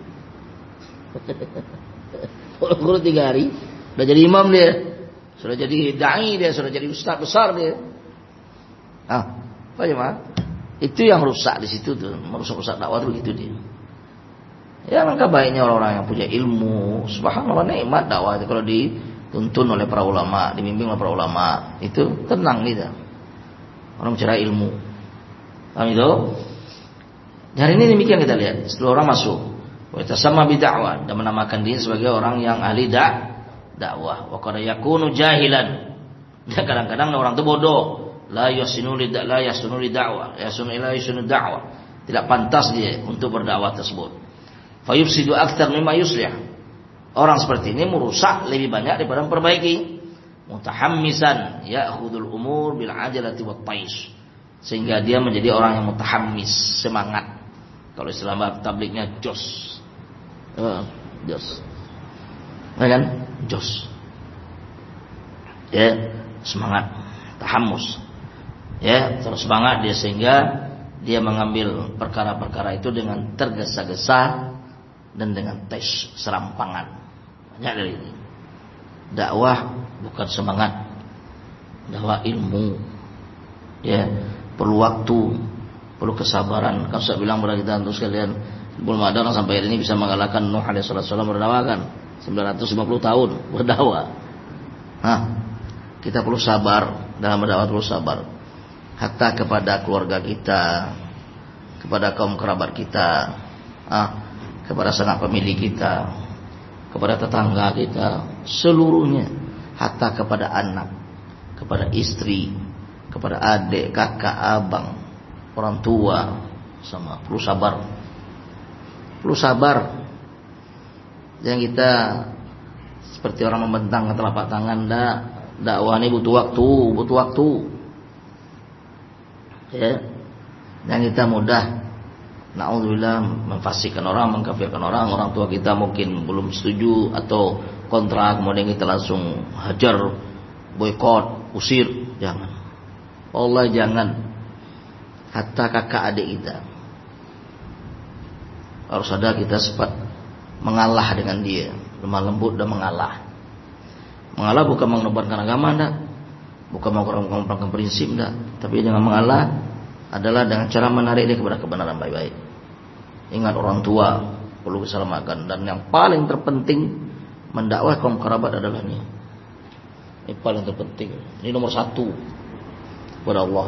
Baru khurut 3 hari sudah jadi imam dia. Sudah jadi dai dia, sudah jadi ustaz besar dia. Apa jemaah? Itu yang rusak di situ tuh, merusak dakwah tuh gitu dia. Ya maka baiknya orang-orang yang punya ilmu, subhanallah nikmat dakwah itu kalau dituntun oleh para ulama, dibimbing oleh para ulama, itu tenang gitu. Orang mencari ilmu. Paham itu? Hari ini demikian kita lihat, setelah orang masuk, wa tasamma bidakwah, dan menamakan diri sebagai orang yang ahli dakwah. Wa qad yakunu jahilan. Dan kadang-kadang orang itu bodoh. La yasunu li dakwah, yasunu dakwah. Tidak pantas dia untuk berdakwah tersebut. Fayufsidu aktsar mimma yuslih. Orang seperti ini merusak lebih banyak daripada memperbaiki. Mutahammisan ya'khudul umur bil ajalati wat taish. Sehingga dia menjadi orang yang mutahammis, semangat. Kalau istilah tablighnya jos. Jos. Ya kan? Jos. Ya, semangat, tahammus. Ya, terus semangat dia sehingga dia mengambil perkara-perkara itu dengan tergesa-gesa dan dengan tes serampangan. Banyak dari ini. Dakwah bukan semangat. dakwah ilmu, ya, perlu waktu, perlu kesabaran. Kalau saya bilang kepada kita untuk sekalian, belum ada orang sampai hari ini bisa mengalahkan Nuh alaihi salam berdakwakan 950 tahun berdakwah. Kita perlu sabar dalam berdakwah, perlu sabar. Hatta kepada keluarga kita, kepada kaum kerabat kita, kepada sanak pemilih kita, kepada tetangga kita, seluruhnya, hatta kepada anak, kepada istri, kepada adik, kakak, abang, orang tua, sama perlu sabar. Perlu sabar. Yang kita seperti orang membentang ke telapak tangan, dakwah ini butuh waktu. Ya. Yang kita mudah, na'udzubillah, memfasihkan orang, mengkafirkan orang tua kita mungkin belum setuju atau kontra, kemudian kita langsung hajar, boikot, usir. Jangan. Allah jangan. Hatta kakak adik kita harus ada kita sempat mengalah dengan dia, lemah lembut dan mengalah. Mengalah bukan mengobarkan agama, enggak. Bukan mengobarkan prinsip, enggak. Tapi dengan mengalah adalah dengan cara menarik dia kepada kebenaran baik-baik. Ingat orang tua perlu diselamatkan, dan yang paling terpenting mendakwah kaum kerabat adalah ini. Ini paling terpenting. Ini nomor 1 kepada Allah.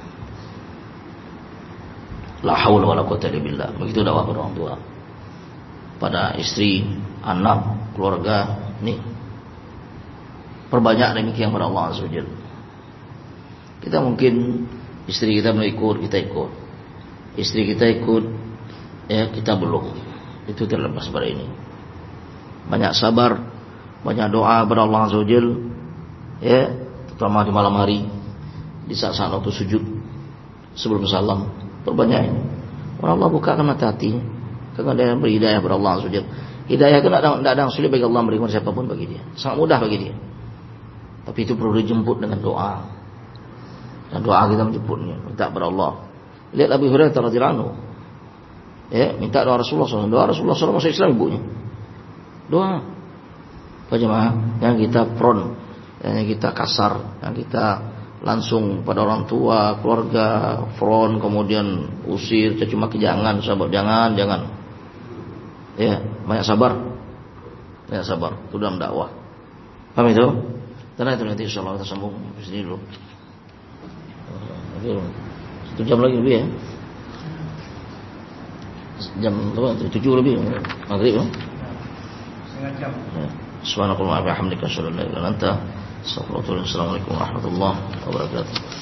La haula wala quwwata illa billah. Begitu dakwah pada orang tua, pada istri, anak, keluarga. Nih, perbanyak demikian pada Allah Azza wa Jalla. Kita mungkin istri kita mau ikut, kita ikut. Istri kita ikut, ya kita belum. Itu terlepas pada ini. Banyak sabar, banyak doa kepada Allah Azza wa Jalla, ya, terutama di malam hari, di saat waktu sujud, sebelum salam. Perbanyak ini. Allah bukakan mata hati, karena dia beri hidayah kepada Allah Azza wa Jalla. Hidayah itu tidak ada yang sulit bagi Allah memberikan siapapun bagi dia. Sangat mudah bagi dia. Tapi itu perlu dijemput dengan doa. Dan doa kita menjemputnya, minta kepada Allah. Lihat Abu Hurairah radhiyallahu anhu, ya, minta doa Rasulullah SAW. Doa Rasulullah SAW masuk Islam ibunya. Doa. Apa jemaah? Yang kita front, yang kita kasar, yang kita langsung pada orang tua, keluarga, front, kemudian usir, caci maki, jangan, sahabat, jangan. Ya, banyak sabar. Banyak sabar. Itu dalam dakwah. Paham itu? Karena itu nanti insyaallah kita sambung di sini dulu. 1 jam lagi lebih ya. Jam berapa? 7 lebih. Maghrib ya. Setengah jam. Subhanakallahumma wa bihamdika asyhadu an la ilaha illa anta astaghfiruka wa atubu ilaik. Assalamualaikum warahmatullahi wabarakatuh.